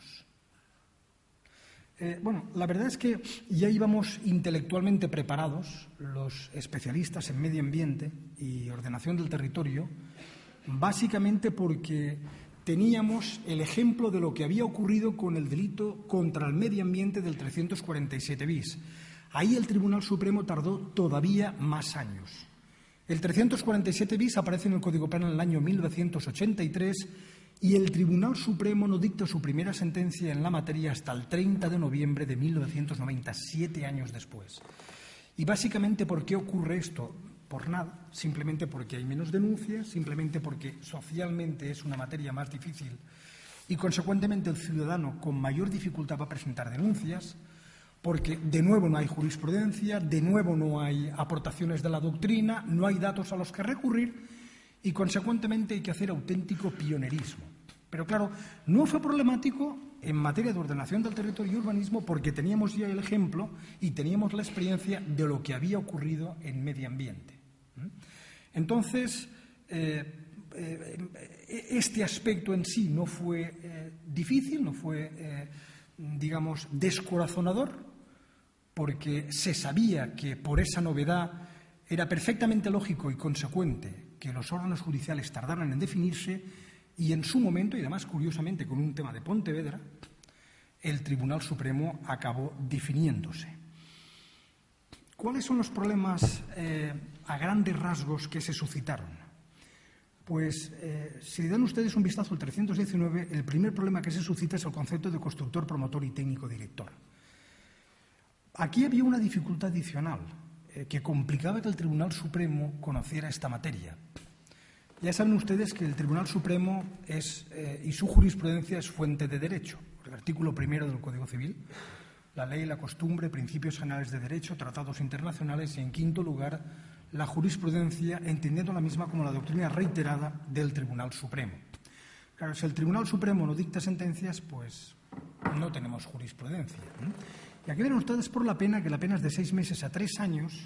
Eh, bueno, la verdad es que ya íbamos intelectualmente preparados, los especialistas en medio ambiente y ordenación del territorio, básicamente porque teníamos el ejemplo de lo que había ocurrido con el delito contra el medio ambiente del trescientos cuarenta y siete bis. Ahí el Tribunal Supremo tardó todavía más años. El trescientos cuarenta y siete bis aparece en el Código Penal en el año mil novecientos ochenta y tres y el Tribunal Supremo no dicta su primera sentencia en la materia hasta el treinta de noviembre de mil novecientos noventa, siete años después. Y básicamente, ¿por qué ocurre esto? Por nada, simplemente porque hay menos denuncias, simplemente porque socialmente es una materia más difícil y, consecuentemente, el ciudadano con mayor dificultad va a presentar denuncias, porque de nuevo no hay jurisprudencia, de nuevo no hay aportaciones de la doctrina, no hay datos a los que recurrir y, consecuentemente, hay que hacer auténtico pionerismo. Pero, claro, no fue problemático en materia de ordenación del territorio y urbanismo porque teníamos ya el ejemplo y teníamos la experiencia de lo que había ocurrido en medio ambiente. Entonces, eh, eh, este aspecto en sí no fue eh, difícil, no fue, eh, digamos, descorazonador, porque se sabía que por esa novedad era perfectamente lógico y consecuente que los órganos judiciales tardaran en definirse y en su momento, y además curiosamente con un tema de Pontevedra, el Tribunal Supremo acabó definiéndose. ¿Cuáles son los problemas eh, a grandes rasgos que se suscitaron? Pues eh, si le dan ustedes un vistazo al trescientos diecinueve, el primer problema que se suscita es el concepto de constructor, promotor y técnico director. Aquí había una dificultad adicional eh, que complicaba que el Tribunal Supremo conociera esta materia. Ya saben ustedes que el Tribunal Supremo es, eh, y su jurisprudencia es fuente de derecho. El artículo primero del Código Civil, la ley, la costumbre, principios generales de derecho, tratados internacionales y, en quinto lugar, la jurisprudencia, entendiendo la misma como la doctrina reiterada del Tribunal Supremo. Claro, si el Tribunal Supremo no dicta sentencias, pues no tenemos jurisprudencia. Y aquí ven ustedes por la pena, que la pena es de seis meses a tres años,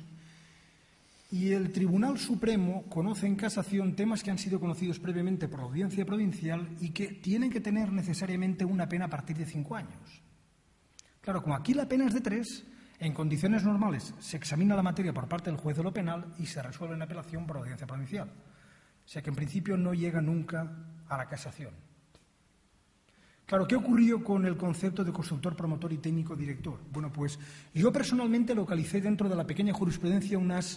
y el Tribunal Supremo conoce en casación temas que han sido conocidos previamente por la Audiencia Provincial y que tienen que tener necesariamente una pena a partir de cinco años. Claro, como aquí la pena es de tres, en condiciones normales se examina la materia por parte del juez de lo penal y se resuelve en apelación por la Audiencia Provincial. O sea que en principio no llega nunca a la casación. Claro, ¿qué ocurrió con el concepto de constructor, promotor y técnico director? Bueno, pues yo personalmente localicé dentro de la pequeña jurisprudencia unas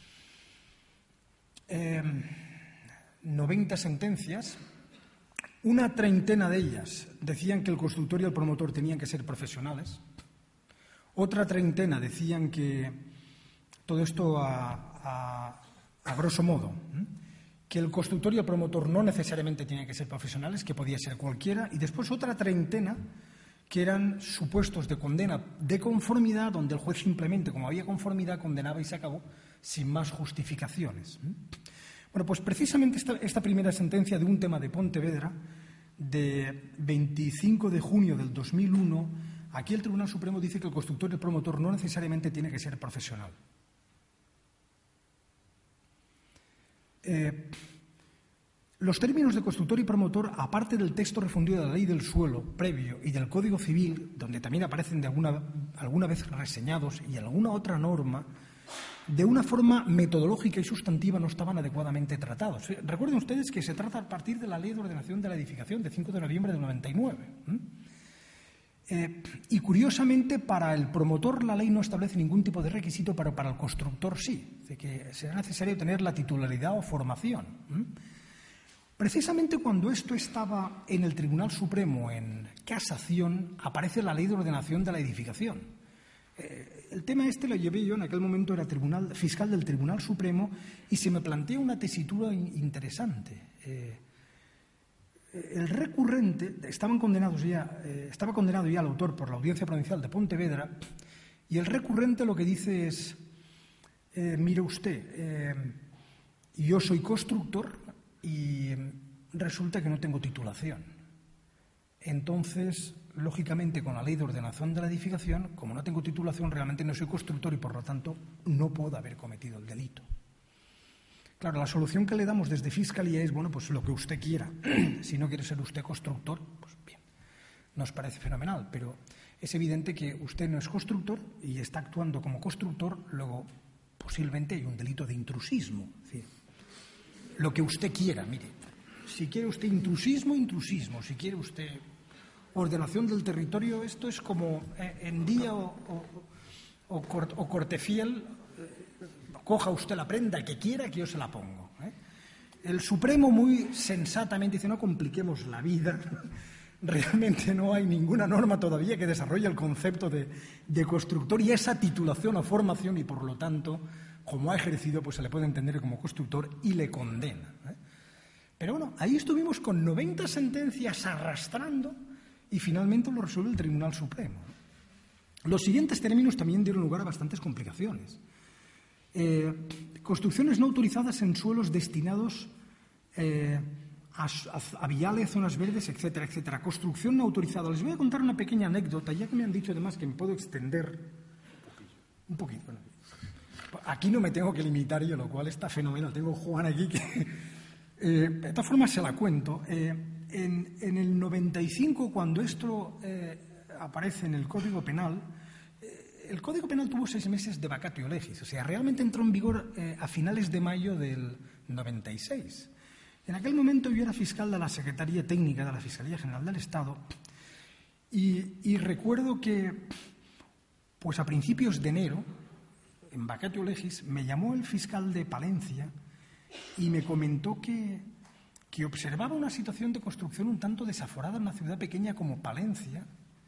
eh, noventa sentencias. Una treintena de ellas decían que el constructor y el promotor tenían que ser profesionales. Otra treintena decían que, todo esto a, a, a grosso modo, ¿eh? que el constructor y el promotor no necesariamente tenían que ser profesionales, que podía ser cualquiera. Y después otra treintena que eran supuestos de condena de conformidad, donde el juez simplemente, como había conformidad, condenaba y se acabó sin más justificaciones. Bueno, pues precisamente esta, esta primera sentencia de un tema de Pontevedra, de veinticinco de junio del dos mil uno, aquí el Tribunal Supremo dice que el constructor y el promotor no necesariamente tiene que ser profesional. Eh, los términos de constructor y promotor, aparte del texto refundido de la Ley del Suelo previo y del Código Civil, donde también aparecen de alguna, alguna vez reseñados, y alguna otra norma, de una forma metodológica y sustantiva no estaban adecuadamente tratados. Recuerden ustedes que se trata a partir de la Ley de Ordenación de la Edificación de cinco de noviembre del noventa y nueve. Eh, y curiosamente, para el promotor la ley no establece ningún tipo de requisito, pero para el constructor sí. Es decir, que será necesario tener la titularidad o formación. Precisamente cuando esto estaba en el Tribunal Supremo en casación, aparece la Ley de Ordenación de la Edificación. Eh, el tema este lo llevé yo, en aquel momento era tribunal, fiscal del Tribunal Supremo, y se me plantea una tesitura in- interesante. Eh, el recurrente, estaban condenados ya, eh, estaba condenado ya el autor por la Audiencia Provincial de Pontevedra, y el recurrente lo que dice es, eh, mire usted, eh, yo soy constructor y resulta que no tengo titulación. Entonces, lógicamente, con la ley de ordenación de la edificación, como no tengo titulación, realmente no soy constructor y, por lo tanto, no puedo haber cometido el delito. Claro, la solución que le damos desde Fiscalía es, bueno, pues lo que usted quiera. Si no quiere ser usted constructor, pues bien, nos parece fenomenal, pero es evidente que usted no es constructor y está actuando como constructor, luego posiblemente hay un delito de intrusismo. Es decir, lo que usted quiera, mire, si quiere usted intrusismo, intrusismo, si quiere usted ordenación del territorio, esto es como eh, en día o, o, o, cort, o cortefiel, eh, coja usted la prenda que quiera que yo se la pongo. ¿eh? El Supremo muy sensatamente dice, no compliquemos la vida. Realmente no hay ninguna norma todavía que desarrolle el concepto de, de constructor y esa titulación o formación, y por lo tanto, como ha ejercido, pues se le puede entender como constructor y le condena. ¿eh? Pero bueno, ahí estuvimos con noventa sentencias arrastrando y finalmente lo resuelve el Tribunal Supremo. Los siguientes términos también dieron lugar a bastantes complicaciones. Eh, construcciones no autorizadas en suelos destinados eh, a, a, a viales, zonas verdes, etcétera, etcétera. Construcción no autorizada. Les voy a contar una pequeña anécdota, ya que me han dicho además que me puedo extender un poquito. Bueno, aquí no me tengo que limitar yo, lo cual está fenomenal. Tengo a Juan aquí que... Eh, de todas formas se la cuento. Eh, en, en el noventa y cinco, cuando esto eh, aparece en el Código Penal, eh, el Código Penal tuvo seis meses de vacatio legis, o sea, realmente entró en vigor eh, a finales de mayo del noventa y seis. En aquel momento yo era fiscal de la Secretaría Técnica de la Fiscalía General del Estado y, y recuerdo que, pues a principios de enero, en vacatio legis, me llamó el fiscal de Palencia y me comentó que, que observaba una situación de construcción un tanto desaforada en una ciudad pequeña como Palencia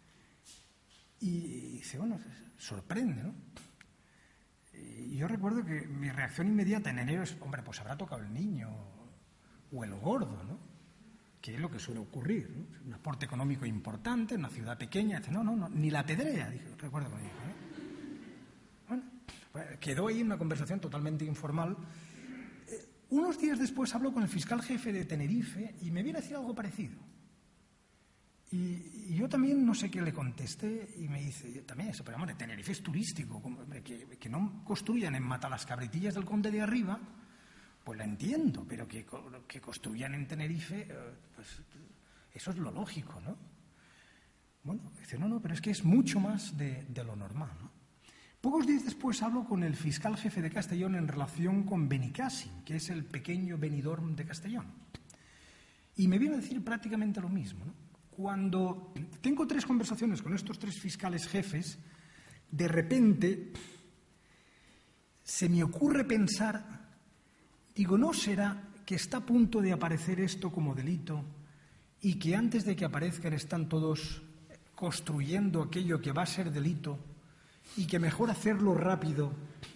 y dice, bueno, sorprende, ¿no? Y yo recuerdo que mi reacción inmediata en enero es, hombre, pues habrá tocado el niño o el gordo, ¿no? Que es lo que suele ocurrir, ¿no? Un aporte económico importante en una ciudad pequeña. Dice, no, no, no, ni la pedrea, dije, recuerdo que me dijo, ¿eh? Bueno, pues quedó ahí una conversación totalmente informal. Unos días después hablo con el fiscal jefe de Tenerife y me viene a decir algo parecido. Y, y yo también no sé qué le contesté y me dice, también eso, pero hombre, Tenerife es turístico, hombre, que, que no construyan en Matalascabritillas del Conde de Arriba, pues lo entiendo, pero que, que construyan en Tenerife, pues eso es lo lógico, ¿no? Bueno, dice, no, no, pero es que es mucho más de, de lo normal, ¿no? Pocos días después hablo con el fiscal jefe de Castellón en relación con Benicàssim, que es el pequeño Benidorm de Castellón. Y me viene a decir prácticamente lo mismo, ¿no? Cuando tengo tres conversaciones con estos tres fiscales jefes, de repente se me ocurre pensar, digo, ¿no será que está a punto de aparecer esto como delito y que antes de que aparezcan están todos construyendo aquello que va a ser delito y que mejor hacerlo rápido?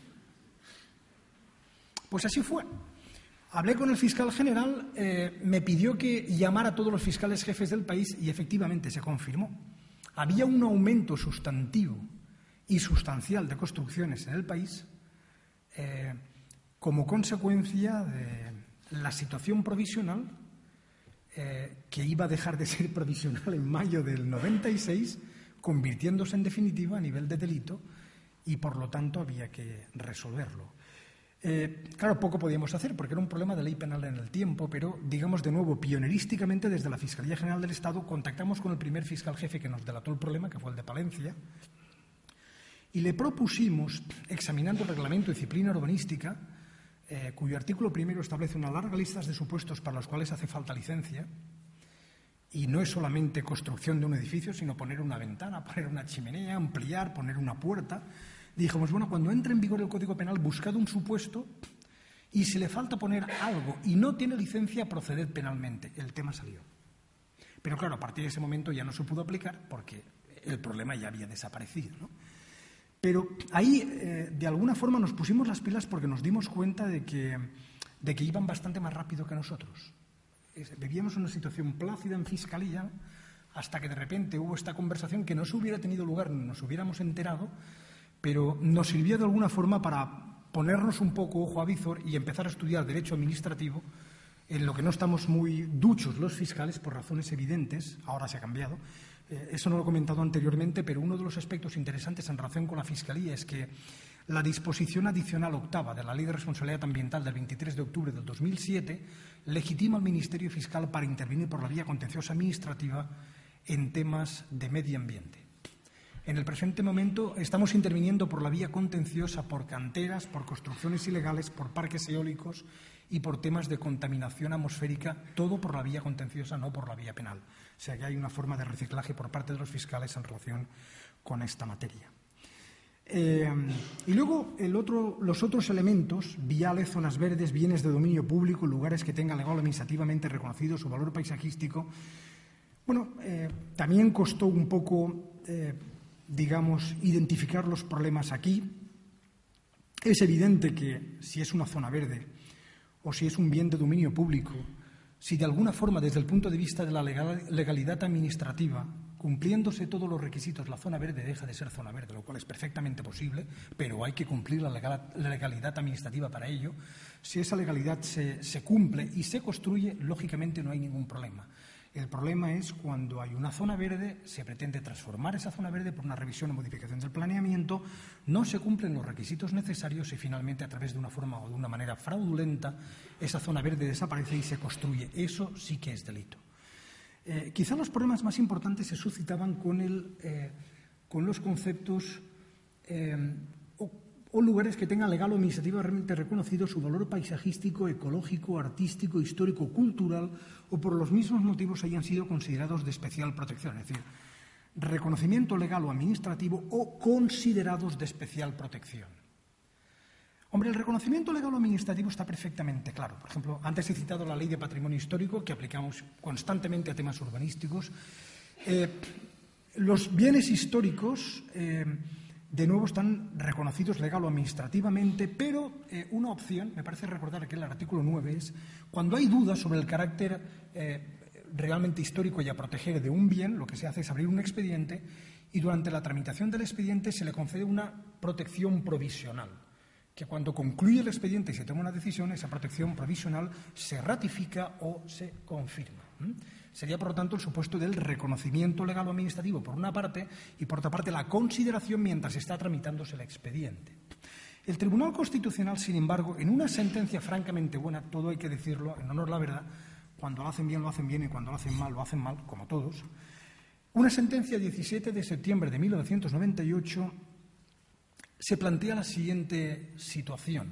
Pues así fue. Hablé con el fiscal general, eh, me pidió que llamara a todos los fiscales jefes del país y efectivamente se confirmó. Había un aumento sustantivo y sustancial de construcciones en el país eh, como consecuencia de la situación provisional eh, que iba a dejar de ser provisional en mayo del noventa y seis, convirtiéndose en definitiva a nivel de delito y por lo tanto había que resolverlo. Eh, claro, poco podíamos hacer porque era un problema de ley penal en el tiempo, pero digamos de nuevo, pionerísticamente desde la Fiscalía General del Estado contactamos con el primer fiscal jefe que nos delató el problema, que fue el de Palencia, y le propusimos, examinando el reglamento de disciplina urbanística, eh, cuyo artículo primero establece una larga lista de supuestos para los cuales hace falta licencia, y no es solamente construcción de un edificio, sino poner una ventana, poner una chimenea, ampliar, poner una puerta. Dijimos, bueno, cuando entre en vigor el Código Penal, buscad un supuesto y si le falta poner algo y no tiene licencia, proceder penalmente. El tema salió. Pero claro, a partir de ese momento ya no se pudo aplicar porque el problema ya había desaparecido, ¿no? Pero ahí, eh, de alguna forma, nos pusimos las pilas porque nos dimos cuenta de que, de que iban bastante más rápido que nosotros. vivíamos una situación plácida en Fiscalía hasta que de repente hubo esta conversación que no se hubiera tenido lugar, ni nos hubiéramos enterado, pero nos sirvió de alguna forma para ponernos un poco ojo a visor y empezar a estudiar derecho administrativo, en lo que no estamos muy duchos los fiscales por razones evidentes. Ahora se ha cambiado. Eh, eso no lo he comentado anteriormente, pero uno de los aspectos interesantes en relación con la Fiscalía es que la disposición adicional octava de la Ley de Responsabilidad Ambiental del veintitrés de octubre del dos mil siete legitima al Ministerio Fiscal para intervenir por la vía contenciosa administrativa en temas de medio ambiente. En el presente momento estamos interviniendo por la vía contenciosa por canteras, por construcciones ilegales, por parques eólicos y por temas de contaminación atmosférica, todo por la vía contenciosa, no por la vía penal. O sea que hay una forma de reciclaje por parte de los fiscales en relación con esta materia. Eh, y luego el otro, los otros elementos, viales, zonas verdes, bienes de dominio público, lugares que tengan legal o administrativamente reconocido su valor paisajístico. Bueno, eh, también costó un poco, eh, digamos, identificar los problemas aquí. Es evidente que si es una zona verde o si es un bien de dominio público, si de alguna forma desde el punto de vista de la legalidad administrativa, cumpliéndose todos los requisitos, la zona verde deja de ser zona verde, lo cual es perfectamente posible, pero hay que cumplir la legalidad administrativa para ello. Si esa legalidad se, se cumple y se construye, lógicamente no hay ningún problema. El problema es cuando hay una zona verde, se pretende transformar esa zona verde por una revisión o modificación del planeamiento, no se cumplen los requisitos necesarios y finalmente a través de una forma o de una manera fraudulenta esa zona verde desaparece y se construye. Eso sí que es delito. Eh, quizá los problemas más importantes se suscitaban con, el, eh, con los conceptos eh, o, o lugares que tengan legal o administrativamente reconocido su valor paisajístico, ecológico, artístico, histórico, cultural o por los mismos motivos hayan sido considerados de especial protección, es decir, reconocimiento legal o administrativo o considerados de especial protección. Hombre, el reconocimiento legal o administrativo está perfectamente claro. Por ejemplo, antes he citado la Ley de Patrimonio Histórico, que aplicamos constantemente a temas urbanísticos. Eh, los bienes históricos, eh, de nuevo, están reconocidos legal o administrativamente, pero eh, una opción, me parece recordar que el artículo nueve es, cuando hay dudas sobre el carácter eh, realmente histórico y a proteger de un bien, lo que se hace es abrir un expediente y durante la tramitación del expediente se le concede una protección provisional, que cuando concluye el expediente y se toma una decisión, esa protección provisional se ratifica o se confirma. ¿Mm? Sería, por lo tanto, el supuesto del reconocimiento legal o administrativo, por una parte, y por otra parte, la consideración mientras está tramitándose el expediente. El Tribunal Constitucional, sin embargo, en una sentencia francamente buena, todo hay que decirlo, en honor a la verdad, cuando lo hacen bien, lo hacen bien, y cuando lo hacen mal, lo hacen mal, como todos, una sentencia diecisiete de septiembre de mil novecientos noventa y ocho se plantea la siguiente situación.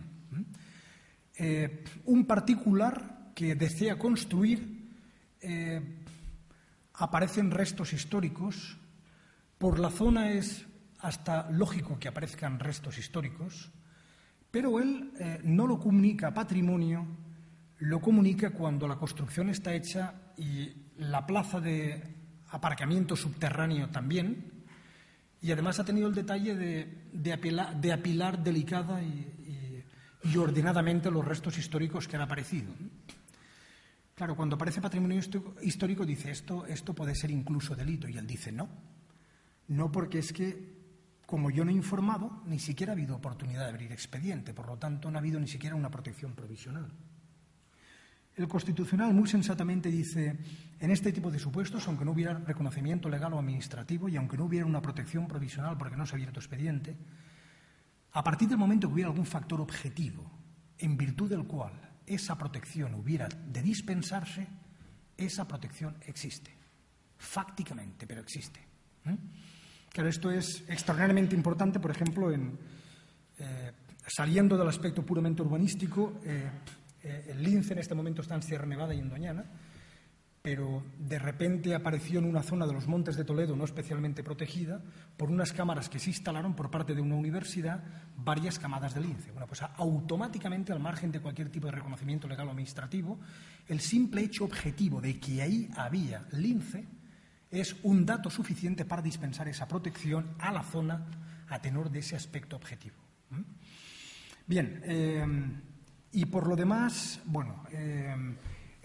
Eh, un particular que desea construir, eh, aparecen restos históricos, por la zona es hasta lógico que aparezcan restos históricos, pero él eh, no lo comunica a patrimonio, lo comunica cuando la construcción está hecha y la plaza de aparcamiento subterráneo también. Y además ha tenido el detalle de, de, apilar, de apilar delicada y, y, y ordenadamente los restos históricos que han aparecido. Claro, cuando aparece patrimonio histórico dice esto, esto puede ser incluso delito. Y él dice no. No, porque es que, como yo no he informado, ni siquiera ha habido oportunidad de abrir expediente. Por lo tanto, no ha habido ni siquiera una protección provisional. El Constitucional muy sensatamente dice, en este tipo de supuestos, aunque no hubiera reconocimiento legal o administrativo y aunque no hubiera una protección provisional porque no se ha abierto expediente, a partir del momento que hubiera algún factor objetivo en virtud del cual esa protección hubiera de dispensarse, esa protección existe, fácticamente, pero existe. ¿Eh? Claro, esto es extraordinariamente importante, por ejemplo, en, eh, saliendo del aspecto puramente urbanístico. eh, El lince en este momento está en Sierra Nevada y en Doñana, pero de repente apareció en una zona de los Montes de Toledo no especialmente protegida por unas cámaras que se instalaron por parte de una universidad, varias camadas de lince. Bueno, pues automáticamente, al margen de cualquier tipo de reconocimiento legal o administrativo, el simple hecho objetivo de que ahí había lince es un dato suficiente para dispensar esa protección a la zona a tenor de ese aspecto objetivo. Bien, eh, y por lo demás, bueno, eh,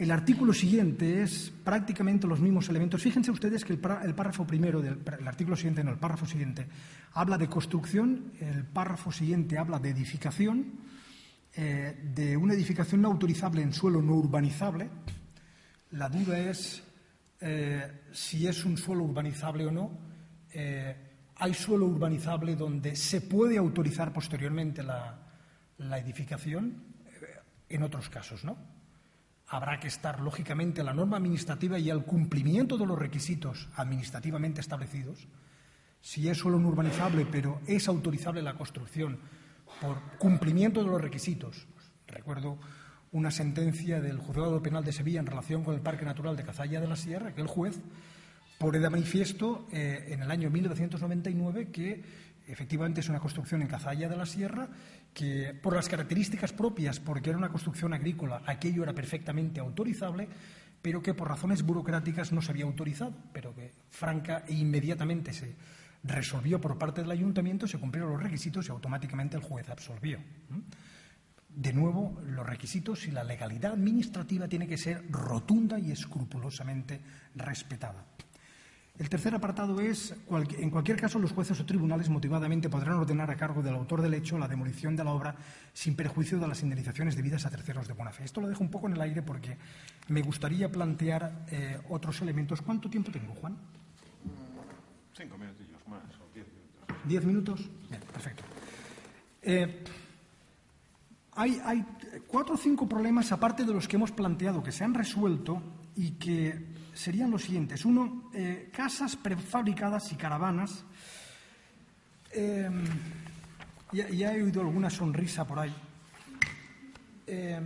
El artículo siguiente es prácticamente los mismos elementos. Fíjense ustedes que el, el párrafo primero del el artículo siguiente, no, el párrafo siguiente, habla de construcción, el párrafo siguiente habla de edificación, eh, de una edificación no autorizable en suelo no urbanizable. La duda es eh, si es un suelo urbanizable o no. Eh, hay suelo urbanizable donde se puede autorizar posteriormente la, la edificación, eh, en otros casos no. Habrá que estar, lógicamente, a la norma administrativa y al cumplimiento de los requisitos administrativamente establecidos. Si es suelo no urbanizable, pero es autorizable la construcción por cumplimiento de los requisitos. Recuerdo una sentencia del Juzgado Penal de Sevilla en relación con el Parque Natural de Cazalla de la Sierra, que el juez pone de manifiesto eh, en el año mil novecientos noventa y nueve que efectivamente es una construcción en Cazalla de la Sierra que, por las características propias, porque era una construcción agrícola, aquello era perfectamente autorizable, pero que por razones burocráticas no se había autorizado, pero que franca e inmediatamente se resolvió por parte del ayuntamiento, se cumplieron los requisitos y automáticamente el juez absolvió. De nuevo, los requisitos y la legalidad administrativa tiene que ser rotunda y escrupulosamente respetada. El tercer apartado es, en cualquier caso, los jueces o tribunales motivadamente podrán ordenar a cargo del autor del hecho la demolición de la obra sin perjuicio de las indemnizaciones debidas a terceros de buena fe. Esto lo dejo un poco en el aire porque me gustaría plantear eh, otros elementos. ¿Cuánto tiempo tengo, Juan? Cinco minutillos más, o diez minutos. ¿Diez minutos? Bien, perfecto. Eh, hay, hay cuatro o cinco problemas, aparte de los que hemos planteado, que se han resuelto y que serían los siguientes. Uno, eh, casas prefabricadas y caravanas. Eh, ya, ya he oído alguna sonrisa por ahí. Eh,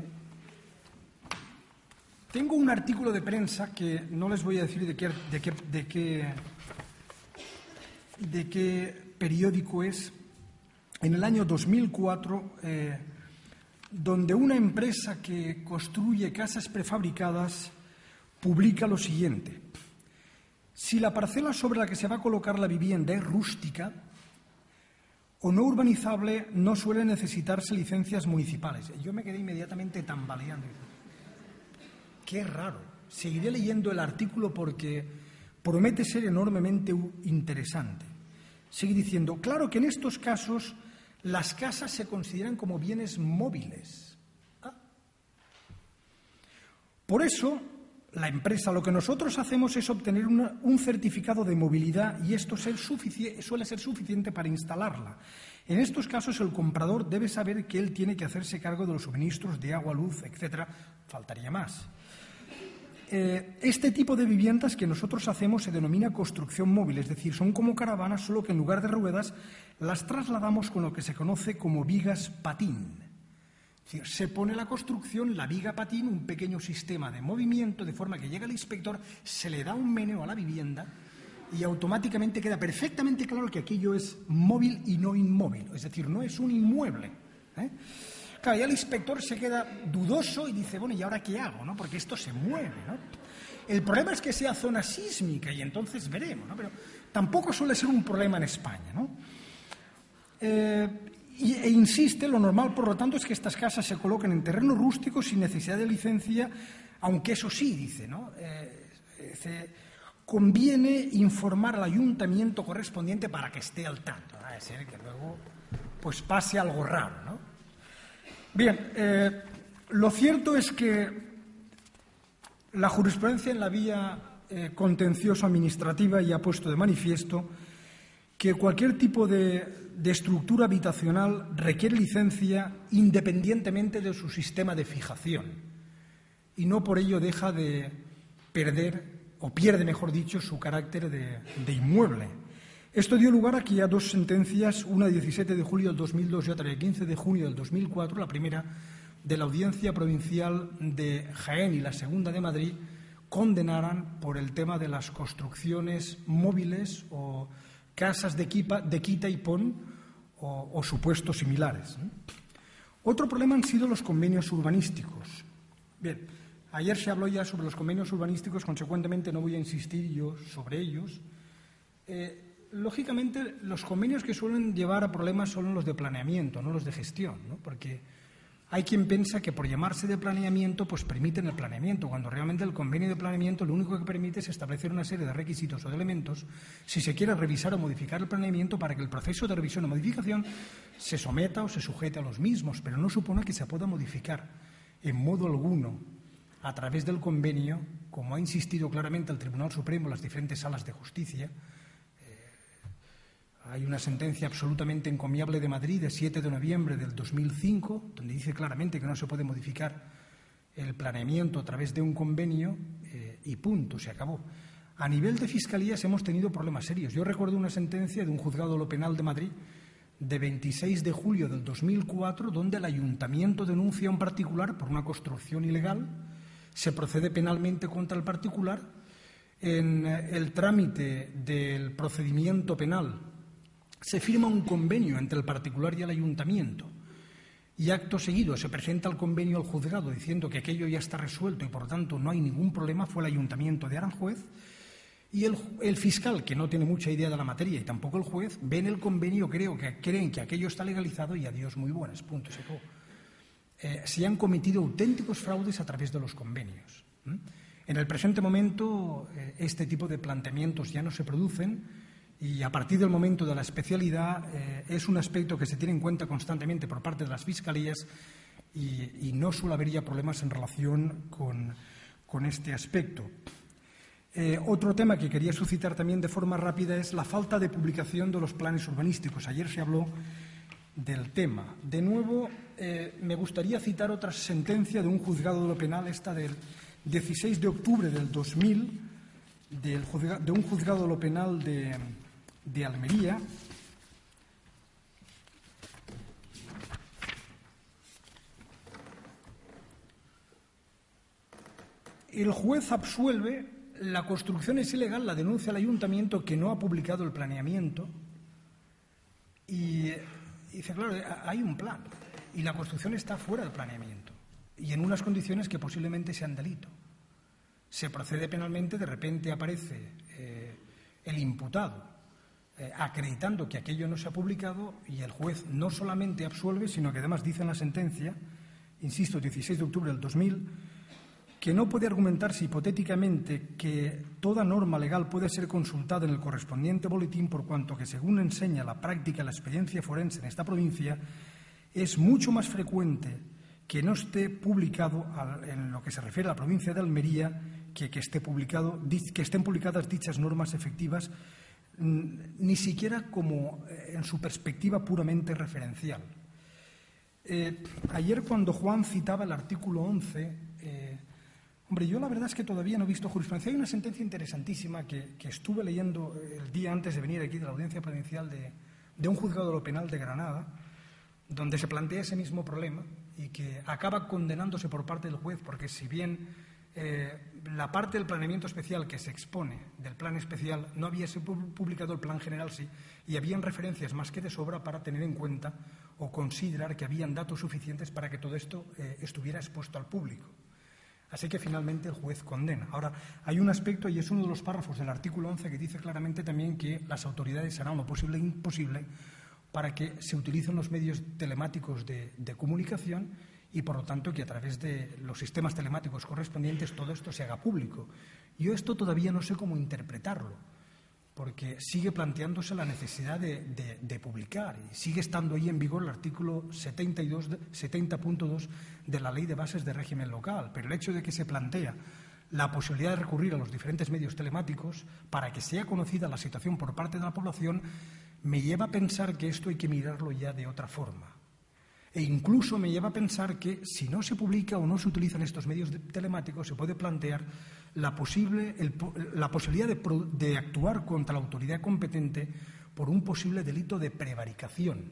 tengo un artículo de prensa que no les voy a decir de qué, de qué, de qué, de qué periódico es, en el año dos mil cuatro, eh, donde una empresa que construye casas prefabricadas publica lo siguiente: si la parcela sobre la que se va a colocar la vivienda es rústica o no urbanizable, no suelen necesitarse licencias municipales. Yo me quedé inmediatamente tambaleando. Qué raro. Seguiré leyendo el artículo porque promete ser enormemente interesante. Sigue diciendo, claro que en estos casos las casas se consideran como bienes móviles. ¿Ah? Por eso, la empresa, lo que nosotros hacemos es obtener una, un certificado de movilidad y esto ser suele ser suficiente para instalarla. En estos casos, el comprador debe saber que él tiene que hacerse cargo de los suministros de agua, luz, etcétera. Faltaría más. Eh, este tipo de viviendas que nosotros hacemos se denomina construcción móvil, es decir, son como caravanas, solo que en lugar de ruedas las trasladamos con lo que se conoce como vigas patín. Es decir, se pone la construcción, la viga patín, un pequeño sistema de movimiento, de forma que llega el inspector, se le da un meneo a la vivienda y automáticamente queda perfectamente claro que aquello es móvil y no inmóvil, es decir, no es un inmueble. ¿eh? Claro, ya el inspector se queda dudoso y dice, bueno, ¿y ahora qué hago? ¿no? Porque esto se mueve, ¿no? El problema es que sea zona sísmica y entonces veremos, ¿no? Pero tampoco suele ser un problema en España, ¿no? Eh, y, e insiste, lo normal, por lo tanto, es que estas casas se coloquen en terreno rústico sin necesidad de licencia, aunque eso sí, dice, ¿no? Eh, dice, conviene informar al ayuntamiento correspondiente para que esté al tanto. Va a ser que luego pues pase algo raro, ¿no? Bien, eh, lo cierto es que la jurisprudencia en la vía eh, contencioso-administrativa ya ha puesto de manifiesto que cualquier tipo de, de estructura habitacional requiere licencia independientemente de su sistema de fijación y no por ello deja de perder, o pierde, mejor dicho, su carácter de, de inmueble. Esto dio lugar a que ya dos sentencias, una de diecisiete de julio del dos mil dos y otra de quince de junio del dos mil cuatro, la primera de la Audiencia Provincial de Jaén y la segunda de Madrid, condenaran por el tema de las construcciones móviles o casas de, quipa, de quita y pon o, o supuestos similares. Otro problema han sido los convenios urbanísticos. Bien, ayer se habló ya sobre los convenios urbanísticos, consecuentemente no voy a insistir yo sobre ellos. Eh, Lógicamente, los convenios que suelen llevar a problemas son los de planeamiento, no los de gestión, ¿no? Porque Hay quien piensa que por llamarse de planeamiento pues permiten el planeamiento, cuando realmente el convenio de planeamiento lo único que permite es establecer una serie de requisitos o de elementos si se quiere revisar o modificar el planeamiento para que el proceso de revisión o modificación se someta o se sujete a los mismos, pero no supone que se pueda modificar en modo alguno a través del convenio, como ha insistido claramente el Tribunal Supremo en las diferentes salas de justicia. Hay una sentencia absolutamente encomiable de Madrid de siete de noviembre del dos mil cinco, donde dice claramente que no se puede modificar el planeamiento a través de un convenio eh, y punto, se acabó. A nivel de fiscalías hemos tenido problemas serios. Yo recuerdo una sentencia de un juzgado de lo penal de Madrid de veintiséis de julio del dos mil cuatro, donde el ayuntamiento denuncia a un particular por una construcción ilegal, se procede penalmente contra el particular. En el trámite del procedimiento penal se firma un convenio entre el particular y el ayuntamiento y acto seguido se presenta el convenio al juzgado diciendo que aquello ya está resuelto y por lo tanto no hay ningún problema. Fue el ayuntamiento de Aranjuez y el, el fiscal, que no tiene mucha idea de la materia y tampoco el juez, ven el convenio, creo que creen que aquello está legalizado y adiós muy buenas, punto, se acabó. Eh, se han cometido auténticos fraudes a través de los convenios. ¿Mm? En el presente momento eh, este tipo de planteamientos ya no se producen. Y a partir del momento de la especialidad eh, es un aspecto que se tiene en cuenta constantemente por parte de las fiscalías y, y no suele haber ya problemas en relación con, con este aspecto. Eh, otro tema que quería suscitar también de forma rápida es la falta de publicación de los planes urbanísticos. Ayer se habló del tema. De nuevo, eh, me gustaría citar otra sentencia de un juzgado de lo penal, esta del dieciséis de octubre del dos mil, del juzga, de un juzgado de lo penal de... de Almería, el juez absuelve, la construcción es ilegal, la denuncia al ayuntamiento que no ha publicado el planeamiento y, y dice, claro, hay un plan y la construcción está fuera del planeamiento y en unas condiciones que posiblemente sean delito. Se procede penalmente, de repente aparece eh, el imputado Eh, acreditando que aquello no se ha publicado y el juez no solamente absuelve, sino que además dice en la sentencia, insisto, dieciséis de octubre del dos mil, que no puede argumentarse hipotéticamente que toda norma legal puede ser consultada en el correspondiente boletín por cuanto que, según enseña la práctica y la experiencia forense en esta provincia, es mucho más frecuente que no esté publicado en lo que se refiere a la provincia de Almería que, que, esté publicado, que estén publicadas dichas normas efectivas, ni siquiera como en su perspectiva puramente referencial. Eh, ayer cuando Juan citaba el artículo once, eh, hombre, yo la verdad es que todavía no he visto jurisprudencia. Hay una sentencia interesantísima que, que estuve leyendo el día antes de venir aquí de la Audiencia Provincial de, de un juzgado de lo penal de Granada, donde se plantea ese mismo problema y que acaba condenándose por parte del juez, porque si bien Eh, la parte del planeamiento especial que se expone del plan especial no había sido publicado, el plan general sí, y habían referencias más que de sobra para tener en cuenta o considerar que habían datos suficientes para que todo esto eh, estuviera expuesto al público. Así que finalmente el juez condena. Ahora, hay un aspecto, y es uno de los párrafos del artículo once, que dice claramente también que las autoridades harán lo posible e imposible para que se utilicen los medios telemáticos de, de comunicación y, por lo tanto, que a través de los sistemas telemáticos correspondientes todo esto se haga público. Yo esto todavía no sé cómo interpretarlo, porque sigue planteándose la necesidad de, de, de publicar y sigue estando ahí en vigor el artículo setenta punto dos de la Ley de Bases de Régimen Local. Pero el hecho de que se plantea la posibilidad de recurrir a los diferentes medios telemáticos para que sea conocida la situación por parte de la población me lleva a pensar que esto hay que mirarlo ya de otra forma. E incluso me lleva a pensar que si no se publica o no se utilizan estos medios telemáticos se puede plantear la, posible, el, la posibilidad de, de actuar contra la autoridad competente por un posible delito de prevaricación.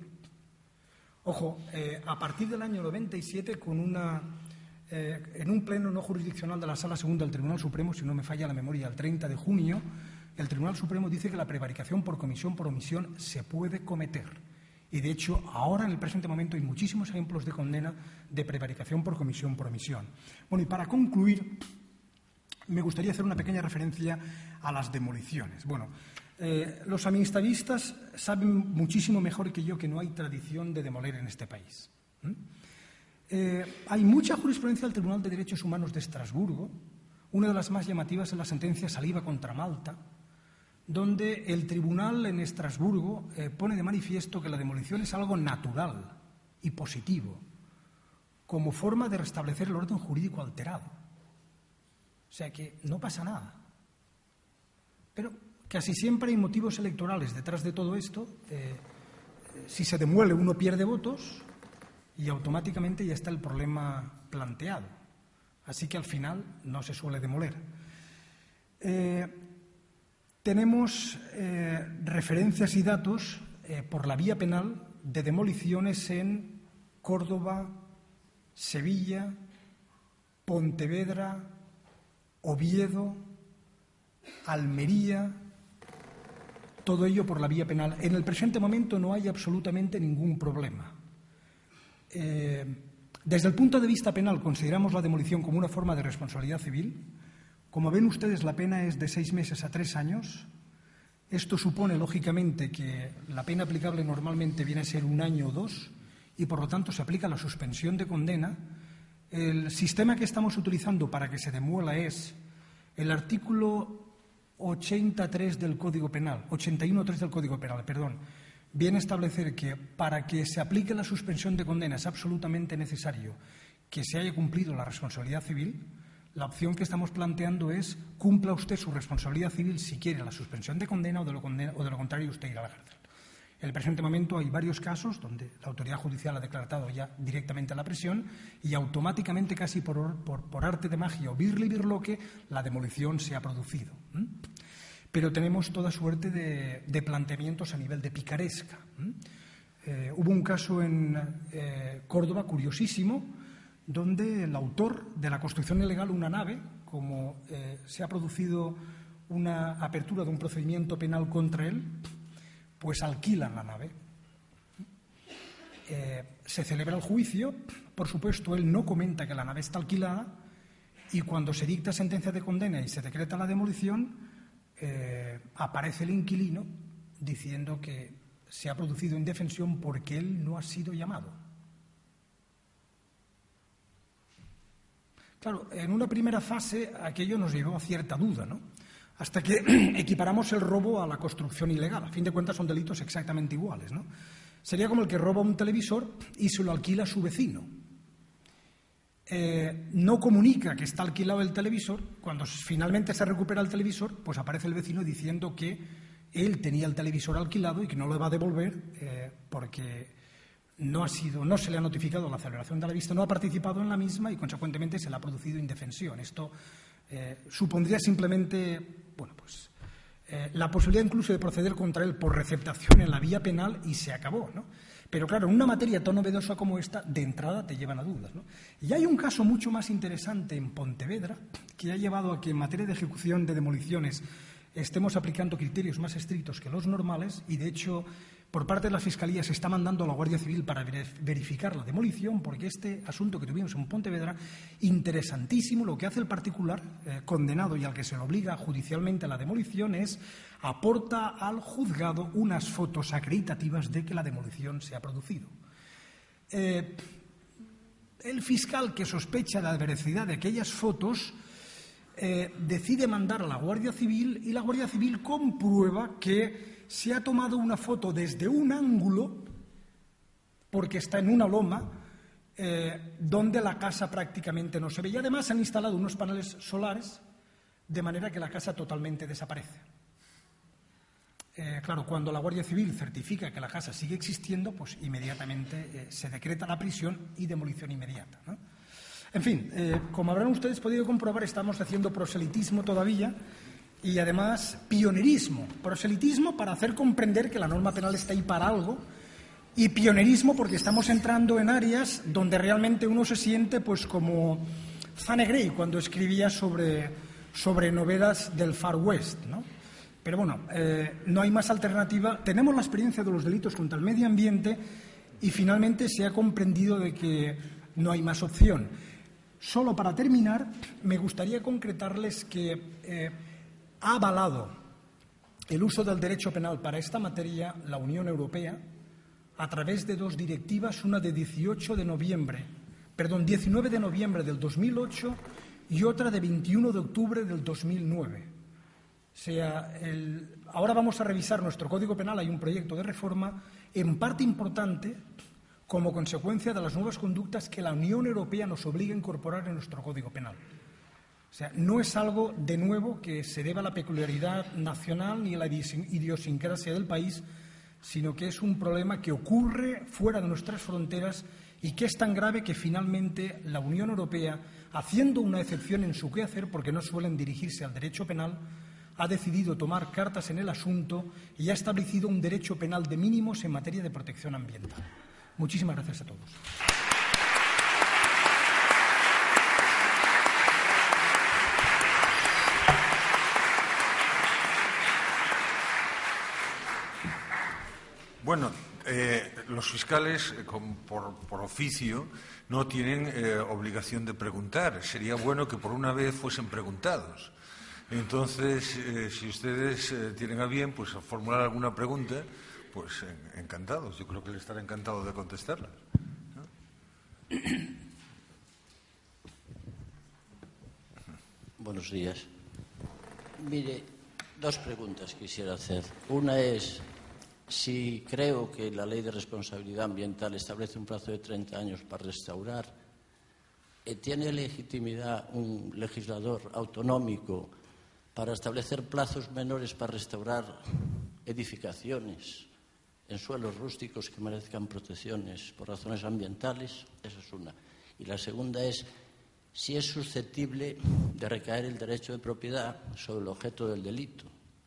Ojo, eh, a partir del año noventa y siete, con una, eh, en un pleno no jurisdiccional de la Sala Segunda del Tribunal Supremo, si no me falla la memoria, el treinta de junio, el Tribunal Supremo dice que la prevaricación por comisión por omisión se puede cometer. Y, de hecho, ahora, en el presente momento, hay muchísimos ejemplos de condena de prevaricación por comisión por omisión. Bueno, y para concluir, me gustaría hacer una pequeña referencia a las demoliciones. Bueno, eh, los ambientalistas saben muchísimo mejor que yo que no hay tradición de demoler en este país. ¿Mm? Eh, hay mucha jurisprudencia del Tribunal de Derechos Humanos de Estrasburgo. Una de las más llamativas es la sentencia Saliba contra Malta, donde el tribunal en Estrasburgo eh, pone de manifiesto que la demolición es algo natural y positivo, como forma de restablecer el orden jurídico alterado. O sea que no pasa nada. Pero casi siempre hay motivos electorales detrás de todo esto. Eh, si se demuele, uno pierde votos y automáticamente ya está el problema planteado. Así que al final no se suele demoler. Eh, tenemos eh, referencias y datos eh, por la vía penal de demoliciones en Córdoba, Sevilla, Pontevedra, Oviedo, Almería, todo ello por la vía penal. En el presente momento no hay absolutamente ningún problema. Eh, desde el punto de vista penal consideramos la demolición como una forma de responsabilidad civil. Como ven ustedes, la pena es de seis meses a tres años. Esto supone, lógicamente, que la pena aplicable normalmente viene a ser un año o dos y, por lo tanto, se aplica la suspensión de condena. El sistema que estamos utilizando para que se demuela es el artículo ochenta y tres del Código Penal, ochenta y uno punto tres del Código Penal, perdón, viene a establecer que para que se aplique la suspensión de condena es absolutamente necesario que se haya cumplido la responsabilidad civil. La opción que estamos planteando es cumpla usted su responsabilidad civil si quiere la suspensión de condena o de lo, condena, o de lo contrario usted irá a la cárcel. En el presente momento hay varios casos donde la autoridad judicial ha declarado ya directamente la prisión y automáticamente, casi por, por, por arte de magia o birli birloque, la demolición se ha producido. ¿Mm? Pero tenemos toda suerte de, de planteamientos a nivel de picaresca. ¿Mm? Eh, hubo un caso en eh, Córdoba curiosísimo, donde el autor de la construcción ilegal, una nave, como eh, se ha producido una apertura de un procedimiento penal contra él, pues alquilan la nave. Eh, se celebra el juicio, por supuesto, él no comenta que la nave está alquilada y cuando se dicta sentencia de condena y se decreta la demolición, eh, aparece el inquilino diciendo que se ha producido indefensión porque él no ha sido llamado. Claro, en una primera fase aquello nos llevó a cierta duda, ¿no? Hasta que equiparamos el robo a la construcción ilegal. A fin de cuentas son delitos exactamente iguales, ¿no? Sería como el que roba un televisor y se lo alquila a su vecino. Eh, no comunica que está alquilado el televisor. Cuando finalmente se recupera el televisor, pues aparece el vecino diciendo que él tenía el televisor alquilado y que no lo va a devolver eh, porque no ha sido, no se le ha notificado la celebración de la vista, no ha participado en la misma y consecuentemente se le ha producido indefensión. Esto eh, supondría simplemente, bueno, pues eh, la posibilidad incluso de proceder contra él por receptación en la vía penal y se acabó, ¿no? Pero claro, en una materia tan novedosa como esta, de entrada te llevan a dudas, ¿no? Y hay un caso mucho más interesante en Pontevedra que ha llevado a que en materia de ejecución de demoliciones estemos aplicando criterios más estrictos que los normales y, de hecho, por parte de la Fiscalía se está mandando a la Guardia Civil para verificar la demolición, porque este asunto que tuvimos en Pontevedra, interesantísimo, lo que hace el particular eh, condenado y al que se le obliga judicialmente a la demolición es aporta al juzgado unas fotos acreditativas de que la demolición se ha producido. Eh, el fiscal que sospecha la veracidad de aquellas fotos eh, decide mandar a la Guardia Civil y la Guardia Civil comprueba que se ha tomado una foto desde un ángulo, porque está en una loma, eh, donde la casa prácticamente no se ve. Y además han instalado unos paneles solares, de manera que la casa totalmente desaparece. Eh, claro, cuando la Guardia Civil certifica que la casa sigue existiendo, pues inmediatamente eh, se decreta la prisión y demolición inmediata, ¿no? En fin, eh, como habrán ustedes podido comprobar, estamos haciendo proselitismo todavía. Y además pionerismo, proselitismo para hacer comprender que la norma penal está ahí para algo y pionerismo porque estamos entrando en áreas donde realmente uno se siente pues como Zane Grey cuando escribía sobre, sobre novelas del Far West, ¿no? Pero bueno, eh, no hay más alternativa. Tenemos la experiencia de los delitos contra el medio ambiente y finalmente se ha comprendido de que no hay más opción. Solo para terminar, me gustaría concretarles que Eh, ha avalado el uso del derecho penal para esta materia la Unión Europea a través de dos directivas, una de dieciocho de noviembre perdón, diecinueve de noviembre del dos mil ocho y otra de veintiuno de octubre del dos mil nueve. O sea, el, ahora vamos a revisar nuestro Código Penal. Hay un proyecto de reforma, en parte importante, como consecuencia de las nuevas conductas que la Unión Europea nos obliga a incorporar en nuestro Código Penal. O sea, no es algo de nuevo que se deba a la peculiaridad nacional ni a la idiosincrasia del país, sino que es un problema que ocurre fuera de nuestras fronteras y que es tan grave que finalmente la Unión Europea, haciendo una excepción en su quehacer, porque no suelen dirigirse al derecho penal, ha decidido tomar cartas en el asunto y ha establecido un derecho penal de mínimos en materia de protección ambiental. Muchísimas gracias a todos. Bueno, eh, los fiscales, eh, con, por, por oficio, no tienen eh, obligación de preguntar. Sería bueno que por una vez fuesen preguntados. Entonces, eh, si ustedes eh, tienen a bien pues, a formular alguna pregunta, pues en, encantados. Yo creo que le estará encantado de contestarlas, ¿no? Buenos días. Mire, dos preguntas quisiera hacer. Una es si creo que la Ley de Responsabilidad Ambiental establece un plazo de treinta años para restaurar. ¿Tiene legitimidad un legislador autonómico para establecer plazos menores para restaurar edificaciones en suelos rústicos que merezcan protecciones por razones ambientales? Esa es una. Y la segunda es si es susceptible de recaer el derecho de propiedad sobre el objeto del delito.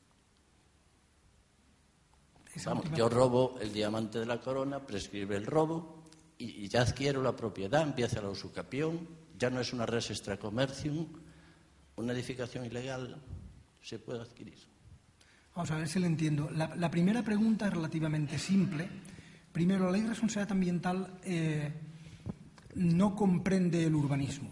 Vamos, yo robo el diamante de la corona, prescribe el robo y, y ya adquiero la propiedad, empieza la usucapión, ya no es una res extra commercium, una edificación ilegal se puede adquirir. Vamos a ver si lo entiendo. La, la primera pregunta es relativamente simple. Primero, la Ley de Responsabilidad Ambiental eh, no comprende el urbanismo.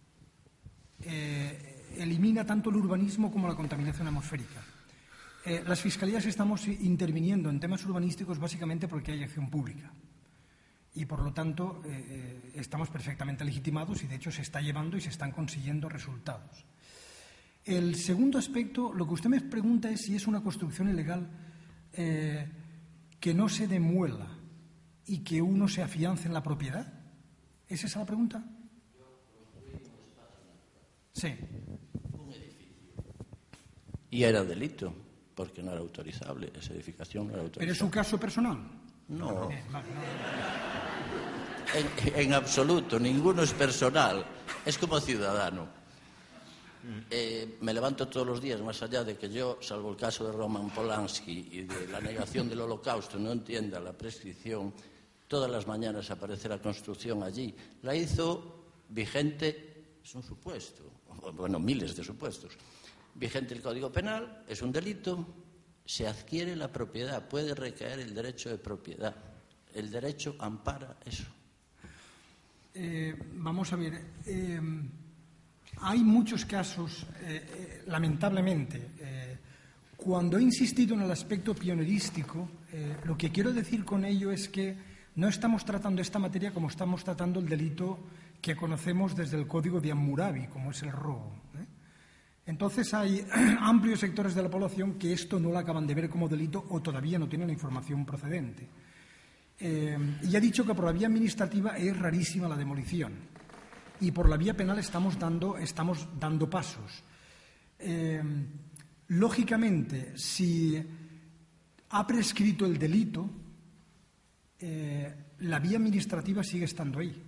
Eh, elimina tanto el urbanismo como la contaminación atmosférica. Eh, las fiscalías estamos interviniendo en temas urbanísticos básicamente porque hay acción pública y, por lo tanto, eh, estamos perfectamente legitimados y, de hecho, se está llevando y se están consiguiendo resultados. El segundo aspecto, lo que usted me pregunta es si es una construcción ilegal eh, que no se demuela y que uno se afiance en la propiedad. ¿Es esa la pregunta? Sí. Un edificio. Y era delito, porque no era autorizable, esa edificación no era autorizable. ¿Pero es su caso personal? No. Eh, vale, no. En, en absoluto, ninguno es personal. Es como ciudadano. Eh, me levanto todos los días, más allá de que yo, salvo el caso de Roman Polanski y de la negación del Holocausto, no entienda la prescripción, todas las mañanas aparece la construcción allí. La hizo vigente, es un supuesto, bueno, miles de supuestos. Vigente el Código Penal, es un delito, se adquiere la propiedad, puede recaer el derecho de propiedad. El derecho ampara eso. Eh, vamos a ver, eh, hay muchos casos, eh, eh, lamentablemente, eh, cuando he insistido en el aspecto pionerístico, eh, lo que quiero decir con ello es que no estamos tratando esta materia como estamos tratando el delito que conocemos desde el Código de Hammurabi, como es el robo, ¿eh? Entonces hay amplios sectores de la población que esto no lo acaban de ver como delito o todavía no tienen la información procedente. Eh, y ha dicho que por la vía administrativa es rarísima la demolición y por la vía penal estamos dando, estamos dando pasos. Eh, lógicamente, si ha prescrito el delito, eh, la vía administrativa sigue estando ahí.